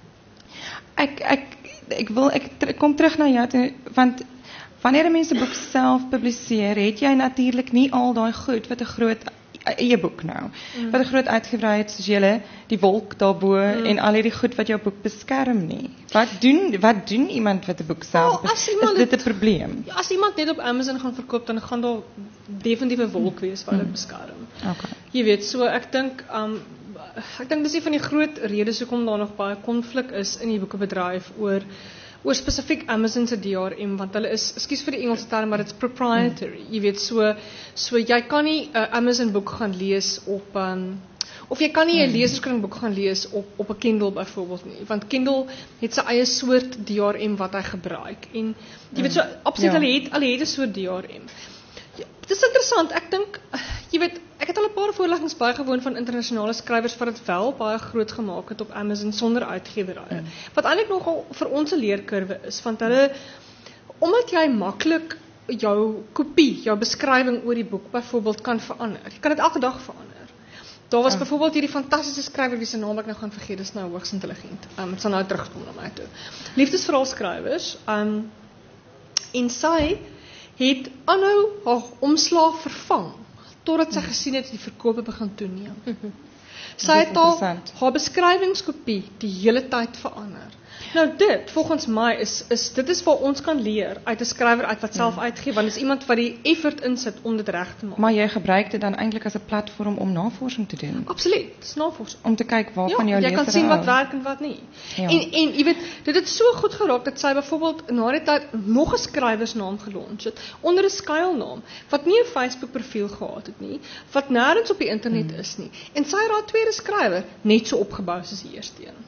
Ek ek ek wil ek, ek kom terug na jou toe, want wanneer mense boek self publiseer, het jy natuurlik nie al daai goed wat 'n groot e-boek nou. Mm. Wat 'n groot uitgewery het soos julle, die wolk daarbo mm. en al hierdie goed wat jou boek beskerm nie. Wat doen wat doen iemand wat 'n boek self oh, is dit 'n probleem? Ja, as iemand net op Amazon gaan verkoop, dan gaan daar definitief 'n wolk wees wat dit mm. beskerm. Okay. Jy weet, so ek dink um ek dink dis een van die groot redes hoekom daar nog baie konflik is in die boekebedryf oor oor spesifiek Amazon se D R M, want hulle is, ekskuus vir die Engelse term, maar dit's proprietary. Mm. Jy weet, so so jy kan nie 'n uh, Amazon boek gaan lees op um, of jy kan nie 'n mm. leserskringboek gaan lees op op 'n Kindle byvoorbeeld nie, want Kindle het sy eie soort D R M wat hy gebruik. En jy mm. weet, so absoluut ja. hulle het hulle het 'n soort D R M. Ja, dit is interessant. Ek dink jy weet, ek het al 'n paar voorleggings bygewoon van internasionale skrywers wat dit wel baie groot gemaak het op Amazon sonder uitgewerye. Mm. Wat eintlik nogal vir ons 'n leerkurwe is, want hulle omdat jy maklik jou kopie, jou beskrywing oor die boek byvoorbeeld kan verander. Jy kan dit elke dag verander. Daar was oh. byvoorbeeld hierdie fantastiese skrywer wie se naam ek nou gaan vergeet, dis nou hoogs intelligent. Um, dit sal nou terugkom na my toe. Liefdesverhaalskrywers, um en sy het aanhou haar omslag vervang totdat sy gesien het die verkope begin toeneem. Sy het al haar beskrywingskopie die hele tyd verander. Nou dit, volgens my, is, is dit is waar ons kan leer uit 'n skrywer uit wat self uitgee, want is iemand wat die effort insit om dit reg te maak. Maar jy gebruik dit dan eintlik as 'n platform om navorsing te doen. Absoluut, dis navorsing. Om te kyk waarvan ja, jou leser jy kan sien wat werk en wat nie. Ja. En en jy weet, dit het so goed geraak dat sy byvoorbeeld na die tyd nog 'n skrywersnaam gelons het onder 'n skuilnaam wat nie 'n Facebook profiel gehad het nie, wat nêrens op die internet hmm. is nie. En sy het haar tweede skrywer net so opgebou soos die eerste een.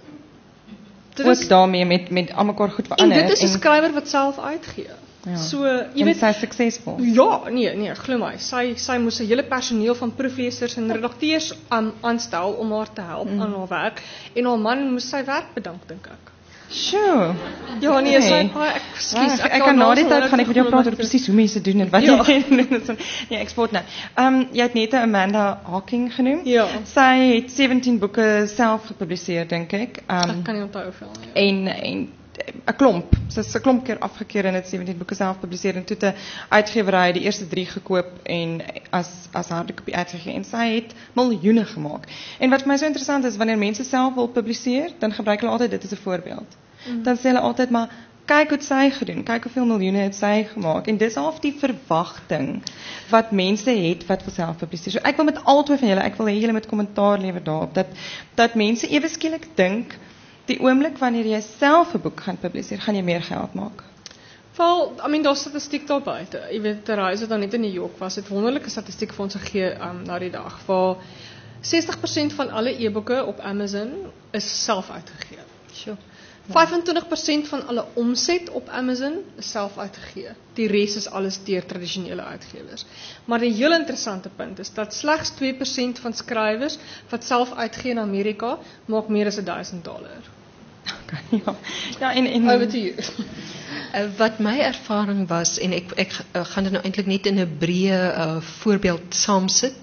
Ook daarmee met met almekaar goed verander. En dit is 'n skrywer wat self uitgee. Ja. So, jy en weet, sy is suksesvol. Ja, nee, nee, glo my. Sy sy moes 'n hele personeel van proeflesers en redakteurs aan aanstel om haar te help mm. aan haar werk, en haar man moes sy werk bedank, dink ek. Sure. Ja, nee, sy ek skus, ek, ek kan na die tyd gaan ek met jou praat oor presies hoe mense doen en wat ja. jy doen. Ja, ek spot nou. Ehm um, jy het net Amanda Hawking genoem. Ja. Sy het sewentien boeke self gepubliseer, dink ek. Ehm um, Ek kan nie onthou hoeveel nie. En en 'n klomp, sy's 'n klomp keer afgekeur en het sewentien boeke self publiseer en toe 'n uitgewerry die eerste drie gekoop en as as hardekopie uitgegee en sy het miljoene gemaak. En wat vir my so interessant is, wanneer mense self wil publiseer, dan gebruik hulle altyd dit as 'n voorbeeld. Mm. Dan sê hulle altyd maar kyk wat sy gedoen, kyk hoeveel miljoene het sy gemaak en dis half die verwagting wat mense het wat wil self publiseer. So ek wil met albei van julle, ek wil hê julle met kommentaar lewer daarop dat dat mense ewe skielik dink die oomblik wanneer jy self 'n boek gaan publiseer, gaan jy meer geld maak. Wel, I mean, daar's statistiek daar buite. Jy weet, Therese het dan net in New York was, het wonderlike statistiek vir ons gegee um, na die dag, waar sestig persent van alle e-boeke op Amazon is self uitgegee. Sure. vyfentwintig persent van alle omset op Amazon is self uitgegee. Die res is alles deur tradisionele uitgewers. Maar die heel interessante punt is dat slegs twee persent van skrywers wat self uitgee in Amerika maak meer as duisend dollar. Okay, ja. Ja, en en over to you. Uh, wat my ervaring was en ek ek uh, gaan dit nou eintlik net in 'n breë uh, voorbeeld saamsit,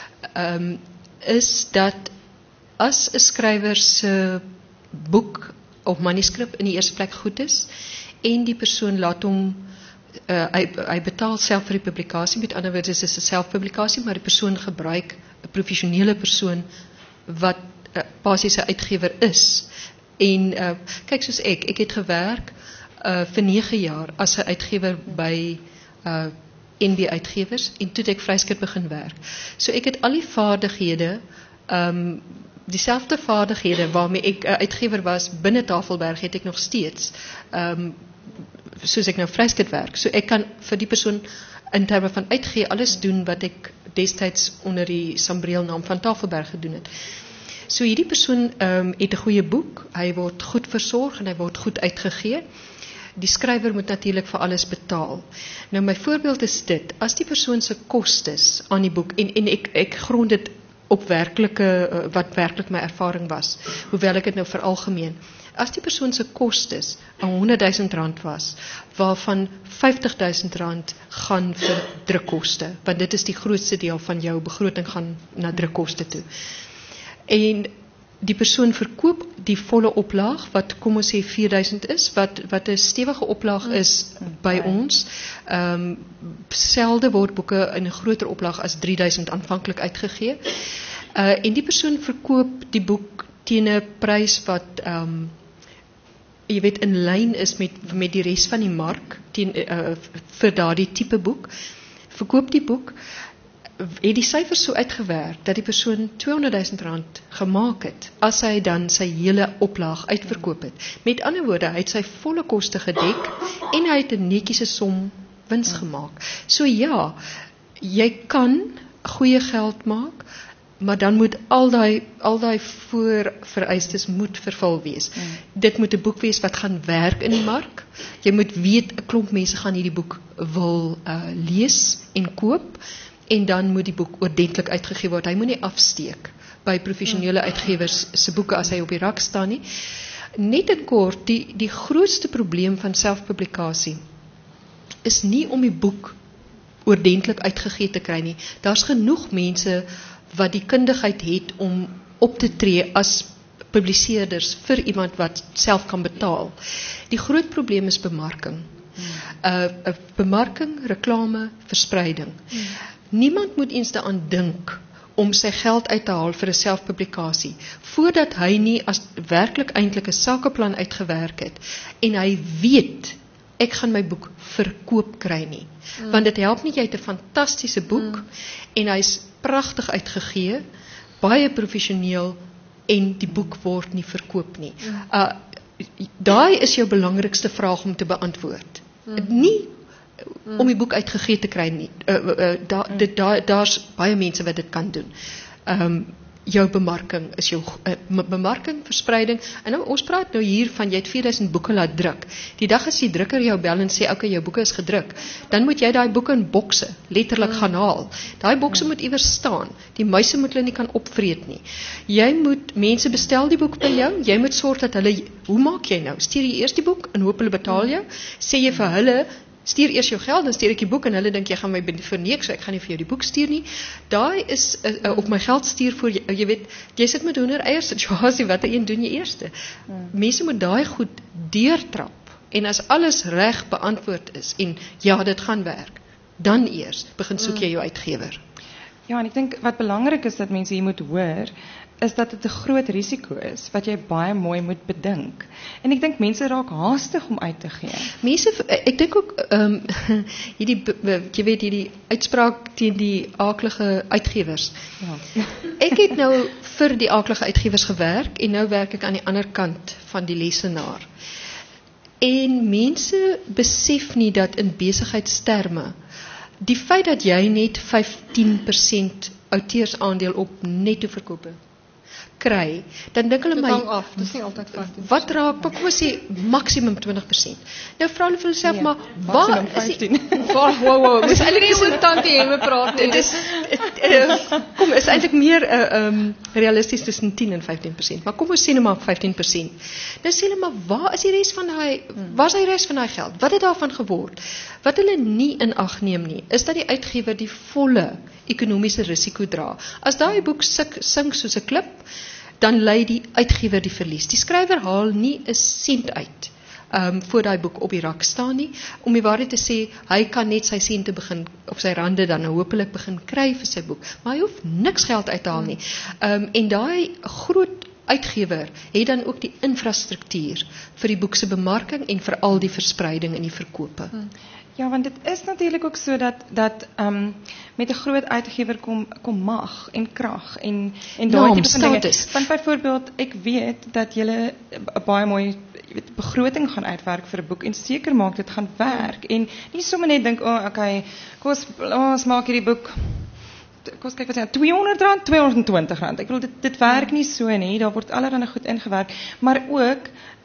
um, is dat as 'n skrywer se boek of manuskrip in die eerste plek goed is en die persoon laat hom uh, hy, hy betaal self vir die publikasie, met ander woorde is dit 'n selfpublikasie, maar die persoon gebruik 'n professionele persoon wat uh, basies 'n uitgewer is. En uh, kyk soos ek, ek het gewerk uh, vir nege jaar as 'n uitgewer by uh, N B Uitgewers en toe het ek Vryskut begin werk. So ek het al die vaardighede um, dieselfde vaardighede waarmee ek uh, uitgewer was binne Tafelberg het ek nog steeds um, soos ek nou Vryskut werk. So ek kan vir die persoon in terme van uitgee alles doen wat ek destyds onder die Sambreel naam van Tafelberg gedoen het. So hierdie persoon um, het 'n goeie boek, hy word goed versorg en hy word goed uitgegee. Die skrywer moet natuurlik vir alles betaal. Nou my voorbeeld is dit, as die persoon se kostes aan die boek en en ek ek grond dit op werklike uh, wat werklik my ervaring was, hoewel ek dit nou veralgemeen. As die persoon se kostes honderd duisend rand was, waarvan vyftig duisend rand gaan vir drukkoste, want dit is die grootste deel van jou begroting gaan na drukkoste toe. En die persoon verkoop die volle oplaag, wat kom ons sê vier duisend is, wat wat 'n stewige oplaag is by ons. Ehm um, selde word boeke in 'n groter oplaag as drie duisend aanvanklik uitgegee. Uh en die persoon verkoop die boek teen 'n prys wat ehm um, jy weet in lyn is met met die res van die mark teen uh, vir daardie tipe boek. Verkoop die boek, het die syfers so uitgewerk dat die persoon tweehonderd duisend rand gemaak het as hy dan sy hele oplaag uitverkoop het. Met ander woorde, hy het sy volle koste gedek en hy het 'n netjiese som wins gemaak. So ja, jy kan goeie geld maak, maar dan moet al daai al daai voorvereistes moet vervul wees. Mm. Dit moet 'n boek wees wat gaan werk in die mark. Jy moet weet 'n klomp mense gaan hierdie boek wil uh, lees en koop. En dan moet die boek ordentlik uitgegee word. Hy moet nie afsteek by professionele uitgewers se boeke as hy op die rak staan nie. Net in kort, die die grootste probleem van selfpublikasie is nie om die boek ordentlik uitgegee te kry nie. Daar's genoeg mense wat die kundigheid het om op te tree as publiseerders vir iemand wat self kan betaal. Die groot probleem is bemarking. Uh, uh, bemarking, reklame, verspreiding. Hmm. Niemand moet eens daaraan dink om sy geld uit te haal vir 'n selfpublikasie, voordat hy nie as werklik eintlik 'n sakeplan uitgewerk het, en hy weet, ek gaan my boek verkoop kry nie. Mm. Want dit help nie, jy het 'n fantastiese boek, mm. en hy's pragtig uitgegee, baie professioneel, en die boek word nie verkoop nie. Mm. Uh, daai is jou belangrikste vraag om te beantwoord. Mm. Nie om die boek uitgegee te kry nie. Uh, uh, da, dit, da, daar's baie mense wat dit kan doen. Um, jou bemarking is jou uh, bemarking, verspreiding. En nou, ons praat nou hier van jy het vier duisend boeke laat druk. Die dag as die drukker jou bel en sê, okay, jou boeke is gedruk, dan moet jy daai boeke in bokse letterlik gaan haal. Daai bokse moet iewers staan. Die muise moet hulle nie kan opvreet nie. Jy moet, mense bestel die boek by jou, jy moet sorg dat hulle, hoe maak jy nou? Stuur jy eers die boek en hoop hulle betaal jou? Sê jy vir hulle, stuur eers jou geld, dan stuur ek die boek en hulle dink jy gaan my verneek, so ek gaan nie vir jou die boek stuur nie. Daai is uh, uh, op my geld stuur voor jy, jy weet, jy sit met hoender eier situasie, watter een doen jy eerste? Hmm. Mense moet daai goed deurtrap en as alles reg beantwoord is en ja, dit gaan werk, dan eers begin soek jy jou uitgewer. Ja, en ek dink wat belangrik is dat mense hier moet hoor, is dat dit 'n groot risiko is wat jy baie mooi moet bedink. En ek dink mense raak haastig om uit te gee. Mense, ek dink ook ehm um, hierdie jy weet hierdie uitspraak teen die aaklige uitgewers. Ja. Ek het nou vir die aaklige uitgewers gewerk en nou werk ek aan die ander kant van die lesenaar. En mense besef nie dat in besigheidsterme die feit dat jy net vyftien persent outeursaandeel op netto verkope kry, dan dink hulle Dit my hang af, dis nie altyd vyftien. wat raak, maar kom ons sê maksimum twintig persent. Nou vra hulle vir hulself, Nee, maar maksimum waar is die, vyftien. Wow, wow, wow. Dis eintlik nie oor tantie Hemme praat nie. dit is uh, kom, is eintlik meer uh, um, realisties tussen tien en vyftien persent, maar kom ons sê nou maar vyftien persent. Nou sê hulle maar, waar is die res van daai, waar is die res van daai geld? Wat het daarvan geword? Wat hulle nie in ag neem nie, is dat die uitgewer die volle ekonomiese risiko dra. As daai boek sink, sink soos 'n klip, dan lei die uitgewer die verlies. Die skrywer haal nie 'n sent uit um, voor daai boek op die rak staan nie. Om die waarheid te sê, hy kan net sy sente begin, of sy rande dan hopelik begin kry vir sy boek. Maar hy hoef niks geld uit te haal nie. Um, en daai groot uitgewer het dan ook die infrastruktuur vir die boek se bemarking en vir al die verspreiding en die verkope. Hmm. Ja, want dit is natuurlijk ook so dat, dat um, met 'n groot uitgewer kom, kom mag en krag en, en daai tipe van dinge. Want byvoorbeeld, ek weet dat julle 'n baie mooi jy weet, begroting gaan uitwerk vir 'n boek en seker maak dit gaan werk. En nie sommer net dink, oh, okay, kom ons, ons maak hierdie boek kos kyk wat sê tweehonderd rand, tweehonderdtwintig rand. Ek bedoel dit dit werk nie so nie. Daar word allerlei goed ingewerk, maar ook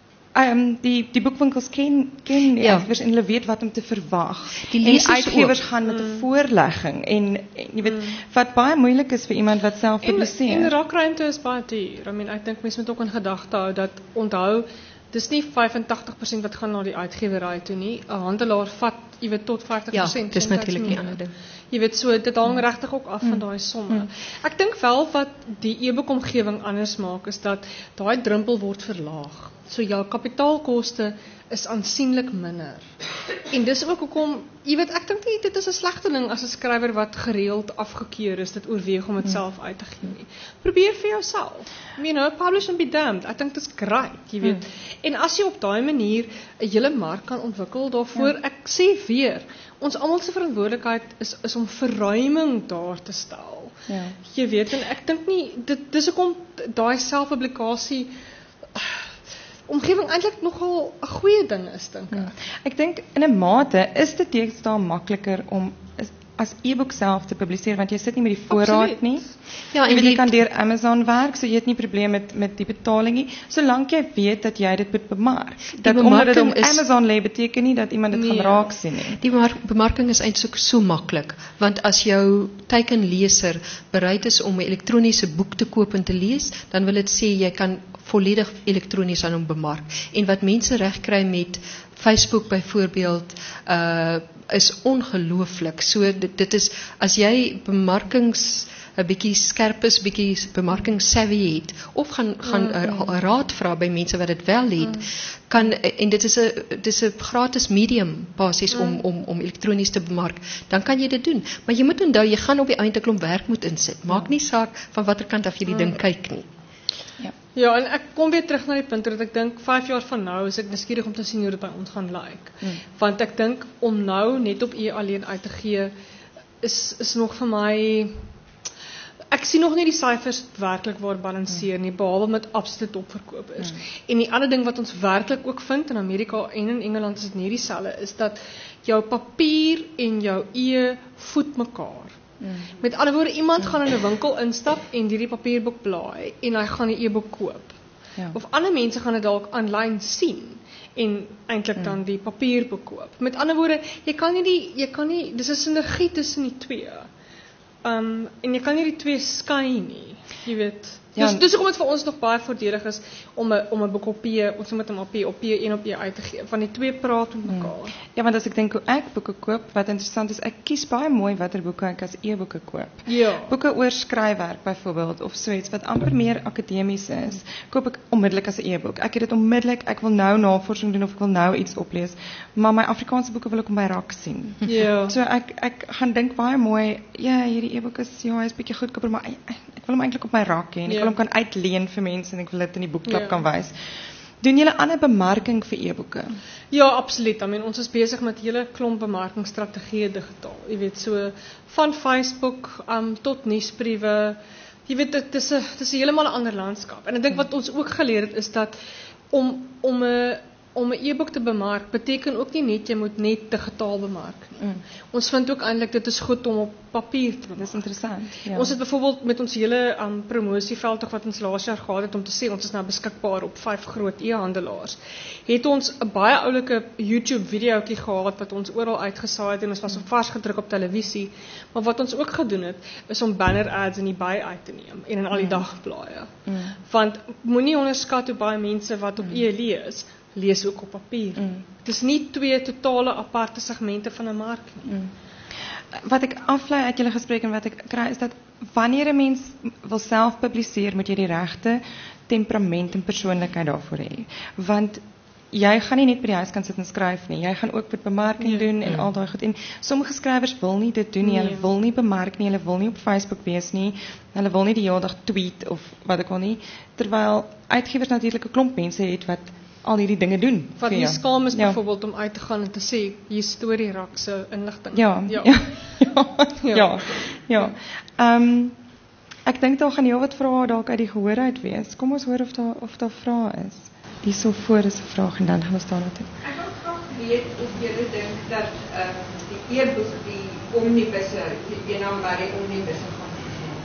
Um, die, die boekwinkels ken, ken die ja. uitgewers en hulle weet wat om te verwag. Die en die uitgewers ook. gaan met 'n mm. voorlegging en, en jy weet, mm. wat baie moeilik is vir iemand wat self publiseer. En, en rakruimte is baie duur. I mean, ek dink mense moet ook in gedagte hou dat onthou, dis nie vyfentagtig persent wat gaan na die uitgewery toe nie. 'n Handelaar vat, jy weet, tot vyftig persent. Ja, dis natuurlik die ander ding. Jy weet, so dit hang regtig ook af van daai somme. Mm. Ek dink wel wat die e-boek omgewing anders maak is dat daai drempel word verlaag. So jou kapitaalkoste is aansienlik minder. En dis ook hoekom, jy weet, ek dink nie dit is 'n slegte ding as 'n skrywer wat gereeld afgekeur is, dit oorweeg om dit self uit te gee nie. Probeer vir jouself. You know, publish and be damned. Ek dink dit is great, jy weet. Hmm. En as jy op daai manier 'n hele mark kan ontwikkel daarvoor, ja. ek sê weer, ons almal se verantwoordelikheid is is om verruiming daar te stel. Ja. Jy weet, en ek dink nie dit dis hoekom daai selfpublikasie omgewing eintlik nogal 'n goeie ding is, dink ek. Ja. Ek dink in 'n mate is dit teenoor makliker om is, as e-boek self te publiseer want jy sit nie met die voorraad Absoluut. nie. Ja, en jy, jy kan deur Amazon werk, so jy het nie probleem met met die betaling nie, solank jy weet dat jy dit moet bemark. Dat omdat dit op Amazon lê beteken nie dat iemand dit nee, gaan raak sien nie. Die bemarking is eintlik so maklik, want as jou teikenleser bereid is om 'n elektroniese boek te koop en te lees, dan wil dit sê jy kan volledig elektronies aan hom bemark. En wat mense reg kry met Facebook byvoorbeeld uh is ongelooflik. So dit, dit is as jy bemarkings 'n bietjie skerp is, bietjie bemarking savvy het of gaan gaan 'n mm, mm. raad vra by mense wat dit wel het, mm. kan en dit is 'n dis 'n gratis medium basies mm. om om om elektronies te bemark, dan kan jy dit doen. Maar jy moet onthou jy gaan op die einde 'n klomp werk moet insit. Maak nie saak van watter kant af jy die mm. ding kyk nie. Ja. Ja, en ek kom weer terug na die punt dat ek dink vyf jaar van nou is ek nuuskierig om te sien hoe dit by ons gaan lyk. Like. Hmm. Want ek dink om nou net op e alleen uit te gee is is nog vir my ek sien nog nie die syfers werklik waar balanseer nie, behalwe met absolute opverkoop is. Hmm. En die ander ding wat ons werklik ook vind in Amerika en in Engeland is dit nie dieselfde is dat jou papier en jou e voed mekaar. Mm. Met ander woorde, iemand mm. gaan in 'n winkel instap en hierdie papierboek blaai en hy gaan die e-boek koop. Ja. Of ander mense gaan dit dalk aanlyn sien en eintlik mm. dan die papierboek koop. Met ander woorde, jy kan nie die jy kan nie dis 'n sinergie tussen die twee. Um en jy kan nie die twee skei nie. Jy weet. Ja, dus, dus hoekom dit vir ons nog baie voordelig is om 'n om 'n boek op P, ons moet hom op P op P een op P uit te gee. Van die twee praat met mekaar. Hmm. Ja, want as ek dink hoe ek boeke koop, wat interessant is, ek kies baie mooi watter boeke ek as e-boeke koop. Ja. Boeke oor skryfwerk byvoorbeeld of so iets wat amper meer akademies is, koop ek onmiddellik as 'n e-boek. Ek het dit onmiddellik, ek wil nou navorsing doen of ek wil nou iets oplees, maar my Afrikaanse boeke wil ek op my rak sien. Ja. So ek ek gaan dink baie mooi, ja, hierdie e-boek is ja, hy is bietjie goedkoper, maar ek, ek wil hom eintlik op my rak hê en ek wil hom kan uitleen vir mense en ek wil dit in die boekklub Ja. kan wys. Doen julle ander bemarking vir e-boeke? Ja, absoluut. I mean, ons is besig met 'n hele klomp bemarkingsstrategieë digitaal. Jy weet, so van Facebook um, tot nuusbriewe. Jy weet, dit is 'n dit is 'n heeltemal 'n ander landskap. En ek dink wat ons ook geleer het is dat om om 'n om 'n e-boek te bemark beteken ook nie net jy moet net digitaal bemark nie. Mm. Ons vind ook eintlik dit is goed om op papier te bemark. Dis interessant. Ja. Ons het byvoorbeeld met ons hele um, promosieveldtog wat ons laas jaar gehad het om te sê ons is nou beskikbaar op vyf groot e-handelaars. Het ons 'n baie oulike YouTube videoetjie gehad wat ons oral uitgesaai het en ons was op vars gedruk op televisie. Maar wat ons ook gedoen het is om banner ads in die by uit te neem en in al die mm. dagblaaie. Mm. Want moenie onderskat hoe baie mense wat op mm. e lees lees ook op papier. Mm. Het is nie twee totale aparte segmente van 'n mark nie. Mm. Wat ek aflei uit julle gesprek en wat ek kry is dat wanneer 'n mens wil self publiseer, moet jy die regte temperament en persoonlikheid daarvoor hê. Want jy gaan nie net by die huis kan sit en skryf nie. Jy gaan ook met bemarking ja. doen en ja. al daai goed. En sommige skrywers wil nie dit doen nie. Nee. Hulle wil nie bemark nie. Hulle wil nie op Facebook wees nie. Hulle wil nie die hele dag tweet of wat ek al nie. Terwyl uitgewers natuurlik 'n klomp mense het wat al hierdie dinge doen. Wat nie skaam is ja. byvoorbeeld om uit te gaan en te sê hier storie rak se inligting. Ja. Ja. Ja. Ja. Ja. ja. Ehm um, ek dink daar gaan heelwat vrae dalk uit die gehoor uit wees. Kom ons hoor of daar of daar vrae is. Hierso voor is 'n vraag en dan gaan ons daarna toe. Ek wil graag weet of julle dink dat ehm uh, die e-boek die omnibusse, die een maar die omnibusse gaan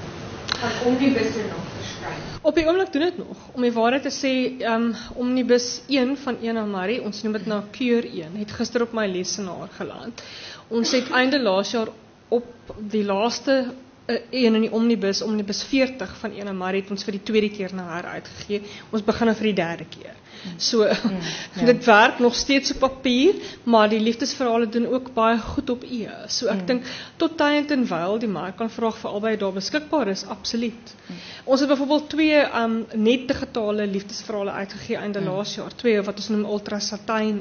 gaan omnibusse nog verskyn. Op die oomblik doen dit nog. Om die waarheid te sê, um, Omnibus een van Ena Marie, ons noem dit nou Keur een, het gister op my lesenaar geland. Ons het einde laas jaar op die laaste uh, een in die Omnibus, Omnibus veertig van Ena Marie, het ons vir die tweede keer na haar uitgegee. Ons begin nou vir die derde keer. So, mm, ja. dit werk nog steeds op papier, maar die liefdesverhale doen ook baie goed op e. So ek mm. dink, tot tyd en wyl die mark kan vraag vir albei daar beskikbaar is, absoluut. Mm. Ons het byvoorbeeld twee um, net digitale liefdesverhale uitgegee einde mm. laas jaar, twee wat ons noem Ultra Satyne.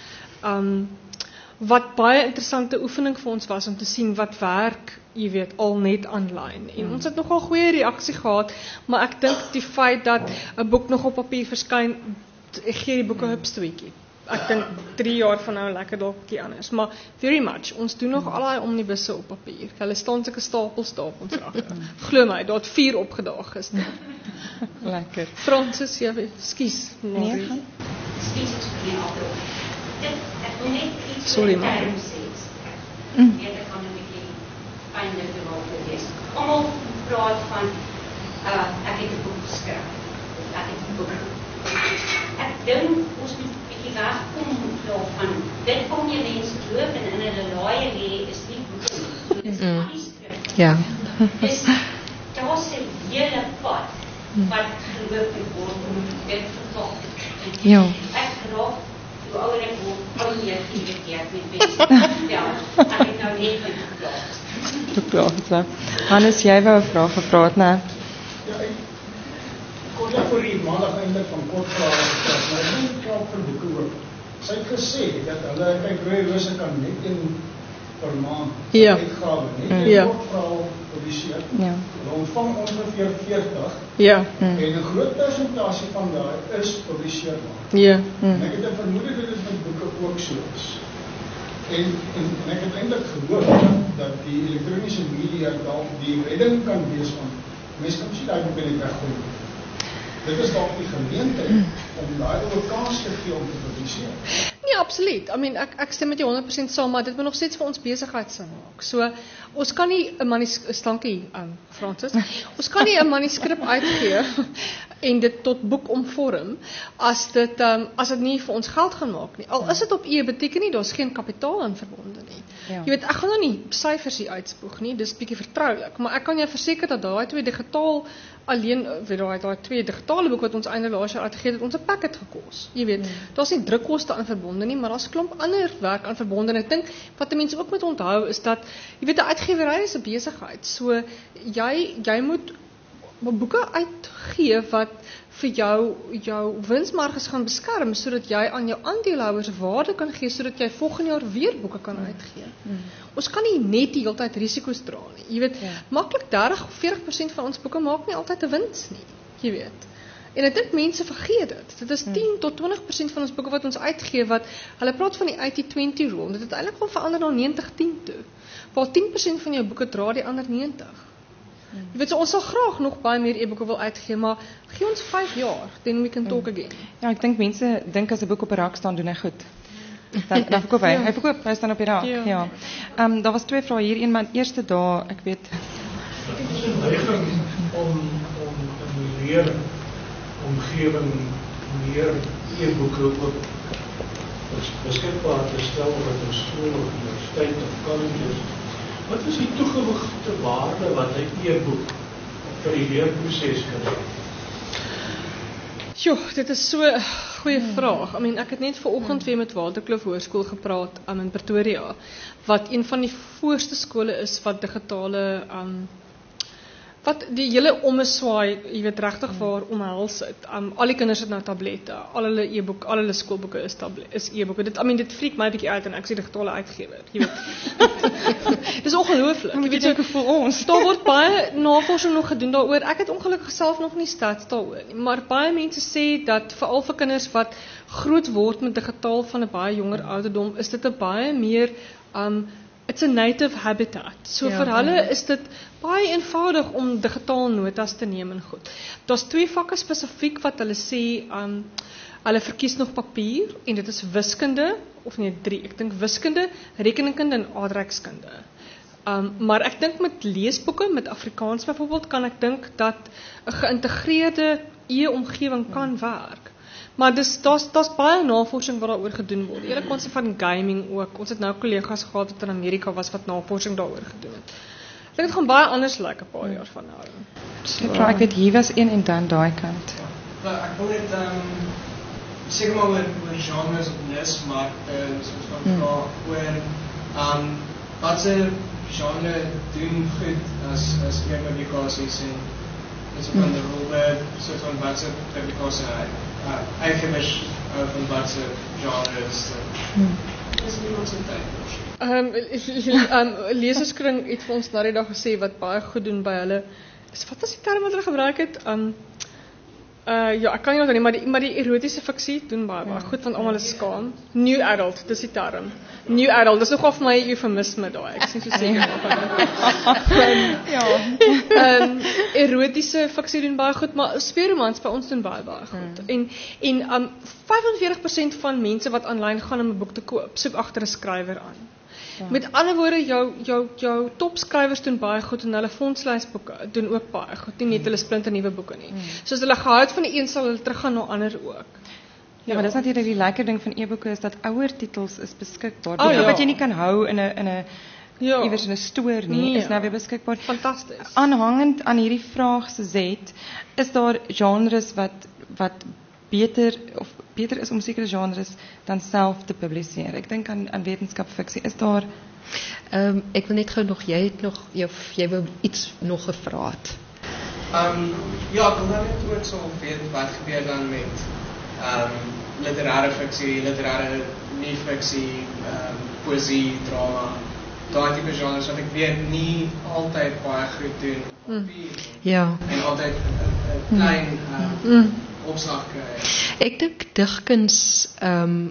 Um, wat baie interessante oefening vir ons was om te sien wat werk, jy weet, al net online. En mm. ons het nogal goeie reaksie gehad, maar ek dink die feit dat 'n boek nog op papier verskyn, ek gee die boeke hupstoetjie. Ek dink drie jaar van nou lekker dalk 'n bietjie anders, maar very much. Ons doen nog al daai omnibusse op papier. Hulle staan sulke stapels daar op ons rakke. Glo my, daar het vier opgedaag gister. Lekker. Francis, ja, skus. Nee, gaan. Skus ek spreek altyd. Dit ek wil net iets Sorry, maar. Mm. Ja, dit gaan 'n bietjie pynlik te raak wees. Almal praat van uh ek het 'n boek geskryf. Ek het 'n boek. Ek dink ons moet 'n bietjie wegkom daarvan. Dit kom jy mense loop en in hulle laaie lê is nie boeke nie. Dit is Mm. manuskrip. Ja. Dis daar's 'n hele pad wat geloop word om dit vertaal te kry. Ja. Ek raak hoe ouer ek word, al meer geïrriteerd met mense. Ja, ek het nou net met geplaas. Geplaas. Hannes, jy wou 'n vraag gevra het, né? Ja, ek kon ja vir die maandag eintlik van kort vrae gevra, maar ek dink klaar vir boeke ook. Sy het gesê dat hulle kyk Rooi Rose kan net een per maand Ja. uitgawe, net Mm. een Ja. kort verhaal publiseer. Ja. Hulle ontvang ongeveer veertig Ja, Mm. en 'n groot persentasie van daai is publiseerbaar. ja. Mm. En ek het 'n vermoede dat dit met boeke ook so is. En, en, en ek het eintlik gehoor dat die elektroniese media dalk die redding kan wees van mense kan sien daai boeke net weggooi. Dit is dalk die geleentheid om daai oor kans te gee om te publiseer. Nee, absoluut. I mean, ek ek stem met jou honderd persent saam, maar dit moet nog steeds vir ons besigheid sin maak. So ons kan nie 'n manuskrip, dankie um, Francis. Ons kan nie 'n manuskrip uitgee en dit tot boek omvorm as dit um, as dit nie vir ons geld gaan maak nie. Al is dit op e beteken nie daar's geen kapitaal aan verbonde nie. Ja. Jy weet, ek gaan nou nie syfers hier uitspoeg nie, dis bietjie vertroulik, maar ek kan jou verseker dat daai twee digitaal alleen weet daai daai twee digitale boek wat ons einde laas jaar uitgegee het, ons 'n pakket gekos. Jy weet, hmm. daar's nie drukkoste aan verbonde nie, maar daar's 'n klomp ander werk aan verbonde. En ek dink wat mense ook moet onthou is dat jy weet 'n uitgewery is 'n besigheid. So jy jy moet boeke uitgee wat vir jou jou winsmarges gaan beskerm sodat jy aan jou aandeelhouers waarde kan gee sodat jy volgende jaar weer boeke kan uitgee. Hmm. Ons kan nie net die hele tyd risiko's dra nie. Jy weet, ja. maklik dertig of veertig persent van ons boeke maak nie altyd 'n wins nie. Jy weet. En ek dink mense vergeet dit. Dit is tien tot twintig persent van ons boeke wat ons uitgee wat hulle praat van die eighty twenty rule. Dit het eintlik al verander na ninety ten toe. Waar ten persent van jou boeke dra die ander ninety. Jy weet, so ons sal graag nog baie meer e-boeke wil uitgee, maar gee ons vyf jaar, then we can talk again. Ja, ek dink mense dink as 'n boek op 'n rak staan, doen hy goed. Dan, dan verkoop hy. Ja. Hy verkoop, hy staan op die rak. Ja. ja. Um, daar was twee vrae hier, een maar eerste daar, ek weet. Dit is 'n neiging om om 'n leer omgewing meer e-boeke ook beskikbaar te stel wat ons skool of universiteit of colleges. Wat is die toegevoegde waarde wat 'n e-boek vir die leerproses kan hê? Jo, dit is so 'n goeie vraag. I mean, ek het net vanoggend weer met Waterkloof Hoërskool gepraat um, in Pretoria, wat een van die voorste skole is wat digitale um, wat die hele ommeswaai, jy weet regtig waar omhels het. Um, al die kinders het nou tablette, al hulle e-boek, al hulle skoolboeke is tablet, is e-boeke. Dit I mean dit freak my bietjie uit en ek is die digitale uitgewer, jy weet. Dis ongelooflik. Jy weet ook vir ons. Daar word baie navorsing nog gedoen daaroor. Ek het ongelukkig self nog nie stats daaroor nie, maar baie mense sê dat veral vir kinders wat groot word met digitaal van 'n baie jonger ouderdom, is dit 'n baie meer um it's a native habitat. So ja, vir hulle ja. is dit baie eenvoudig om digitaal notas te neem en goed. Daar's twee vakke spesifiek wat hulle sê, um, hulle verkies nog papier en dit is wiskunde, of nee drie, ek dink wiskunde, rekenkunde en aardrykskunde. Um, maar ek dink met leesboeke, met Afrikaans byvoorbeeld, kan ek dink dat 'n geïntegreerde e-omgewing kan werk. Maar dis daar's daar's baie navorsing wat daaroor gedoen word. Die hele konsep van gaming ook. Ons het nou kollegas gehad wat in Amerika was wat navorsing daaroor gedoen het. Ek dink dit gaan baie anders lyk 'n paar jaar van nou. So, ja, ek weet hier was een en dan daai kant. Ja, ek wil net ehm um, seker maar oor oor genres op nes, maar eh uh, soos van vra oor ehm um, wat se genre doen goed as as jy publikasies en dis van die rol soort van wat se publikasie Uh, uitgewers uh, van wat se genres is niemand se tyd. Ehm um, leserskring het vir ons na die dag gesê wat baie goed doen by hulle. Is wat was die term wat hulle gebruik het? Um uh ja, ek kan nie onthou nie, maar die maar die erotiese fiksie doen baie baie goed want almal is skaam. New adult, dis die term. New adult, dis nogal vir my 'n eufemisme daai. Ek sien so seker daarvan. Ja. Ehm um, erotiese fiksie doen baie goed, maar speurromans by ons doen baie baie goed. Hmm. En en um vyf en veertig persent van mense wat aanlyn gaan om 'n boek te koop, soek agter 'n skrywer aan. Ja. Met ander woorde, jou jou jou topskrywers doen baie goed en hulle fondslysboeke doen ook baie goed. Nie net hulle splinter nuwe boeke nie. Hmm. So as hulle gehou van die een sal hulle teruggaan na ander ook. Ja, maar dis natuurlik die lekker ding van e-boeke is dat ouer titels is beskikbaar. Boeke oh, ja. wat jy nie kan hou in 'n in 'n ja. iewers in 'n stoor nie, nee, is nou weer beskikbaar. Fantasties. Aanhangend aan hierdie vraag se Z, is daar genres wat wat beter of beter is om sekere genres dan self te publiseer. Ek dink aan aan wetenskapfiksie. Is daar ehm um, ek wil net gou nog jy het nog jy, jy wou iets nog gevra het. Ehm um, ja, ek wil net ook so weet wat gebeur dan met ehm um, literêre fiksie, literêre nie-fiksie, ehm um, poësie, drama. Daai tipe genres wat ek weet nie altyd baie goed doen. Mm. Ja. En altyd 'n klein ehm um, mm. opslag kry. Ek dink digkuns ehm um,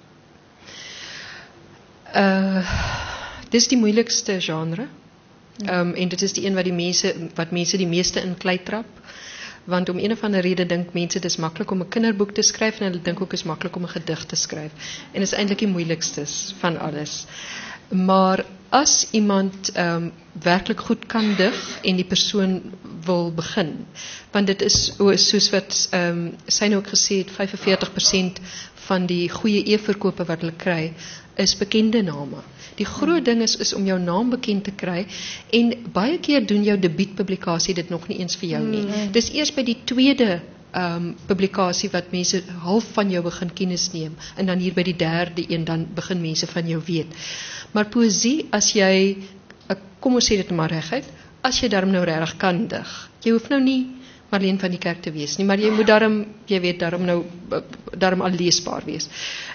uh dis die moeilikste genre. Ehm um, en dit is die een wat die mense wat mense die meeste in klei trap. Want om een of ander rede dink mense dis maklik om 'n kinderboek te skryf en hulle dink ook is maklik om 'n gedig te skryf. En is eintlik die moeilikstes van alles. Maar as iemand um, werklik goed kan dig en die persoon wil begin, want dit is soos wat um, sy nou ook gesê het, vyfenveertig persent van die goeie e-verkope wat hulle kry, is bekende name. Die groot ding is, is om jou naam bekend te kry, en baie keer doen jou debuutpublikasie dit nog nie eens vir jou nie. Mm. Dis eers by die tweede um, publikasie wat mense half van jou begin kennis neem, en dan hier by die derde een, dan begin mense van jou weet. Maar poësie, as jy, kom ons sê dit maar reguit, as jy daarom nou regtig kan dig, jy hoef nou nie Marlene van die Kerk te wees nie, maar jy moet daarom, jy weet, daarom nou, daarom al leesbaar wees.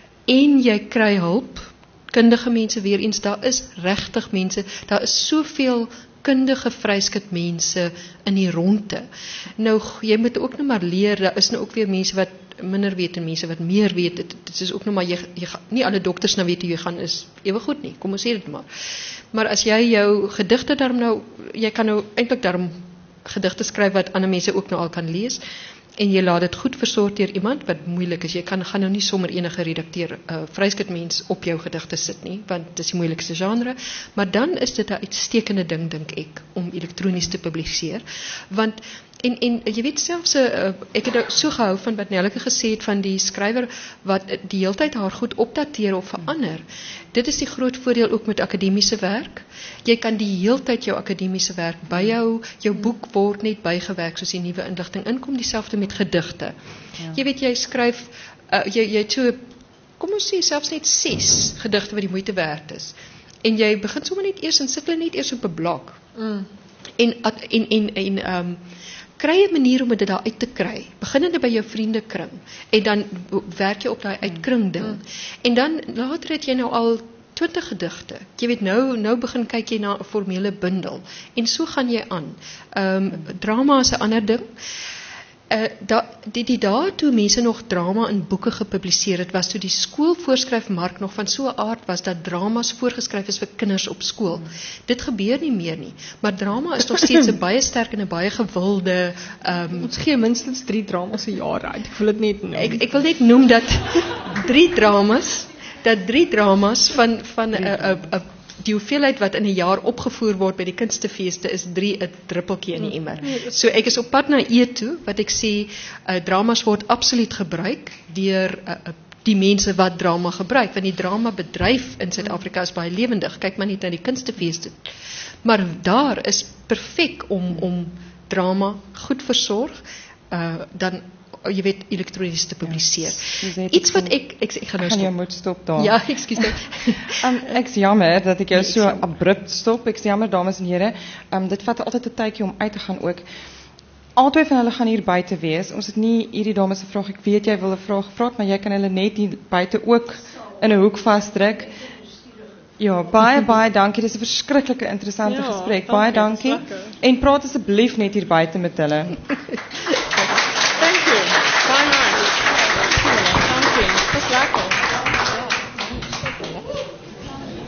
En jy kry hulp, kundige mense weer eens, daar is regtig mense, daar is soveel kundige vryskut mense in die ronde. Nou, jy moet ook nou maar leer, daar is nou ook weer mense wat minder weet en mense wat meer weet, dit, dit is ook nou maar, jy, jy, nie alle dokters nou weet hoe jy gaan is ewig goed nie, kom ons sê dit maar. Maar as jy jou gedigte daarom nou, jy kan nou eintlik daarom gedigte skryf wat ander mense ook nou al kan lees, en jy laat dit goed versorg deur iemand wat moeilik is. Jy kan gaan nou nie sommer enige redakteur, uh, vryskut mens op jou gedigte sit nie, want dit is die moeilikste genre, maar dan is dit 'n uitstekende ding, dink ek, om elektronies te publiseer, want En, en jy weet selfs, uh, ek het so gehou van wat Nelleke gesê het van die skrywer wat die hele tyd haar goed opdateer of verander. Dit is die groot voordeel ook met akademiese werk. Jy kan die hele tyd jou akademiese werk byhou, jou boek word net bygewerk soos die nuwe inligting inkom, dieselfde met gedigte. Ja. Jy weet, jy skryf, uh, jy, jy het so, kom ons sê, selfs net ses gedigte wat die moeite werd is. En jy begin sommer net eers en sit hulle net eers op 'n blok. Mm. En, en, en, en um, kry 'n manier om dit daar uit te kry. Beginnende by jou vriendekring en dan werk jy op daai uitkring ding. Mm. En dan later het jy nou al twintig gedigte. Jy weet nou nou begin kyk jy na 'n formele bundel en so gaan jy aan. Ehm um, drama is 'n ander ding. Uh, da, die, die dae toe mense nog drama in boeke gepubliseer het, was toe die skoolvoorskrifmark nog van so 'n aard was dat dramas voorgeskryf is vir kinders op skool. Hmm. Dit gebeur nie meer nie, maar drama is nog steeds 'n baie sterk en 'n baie gewilde um, ons gee minstens drie dramas 'n jaar uit. Ek wil dit net noem. Ek, ek wil net noem dat drie dramas, dat drie dramas van van 'n 'n die hoeveelheid wat in 'n jaar opgevoer word by die kunstefeeste is drie 'n druppeltjie in die emmer. So ek is op pad na E toe wat ek sê uh, dramas word absoluut gebruik deur uh, die mense wat drama gebruik, want die drama bedryf in Suid-Afrika is baie lewendig. Kyk maar net na die kunstefeeste. Maar daar is perfek om om drama goed versorg, uh, dan jy weet elektronies te publiseer. Ja, iets wat ek ek, ek gaan nou stop. Gaan jy moet stop daar. Ja, ekskuus. um, ek is jammer dat ek jou so abrupt stop. Ek is jammer dames en here. Um, dit vat altyd 'n tydjie om uit te gaan ook. Albei van hulle gaan hier buite wees. Ons het nie hierdie dames se vraag. Ek weet jy wil 'n vraag vra, maar jy kan hulle net hier buite ook in 'n hoek vasdruk. Ja, baie baie dankie. Dis 'n verskriklike interessante ja, gesprek. Baie dankie. En praat asseblief net hier buite met hulle. Thank you. Bye.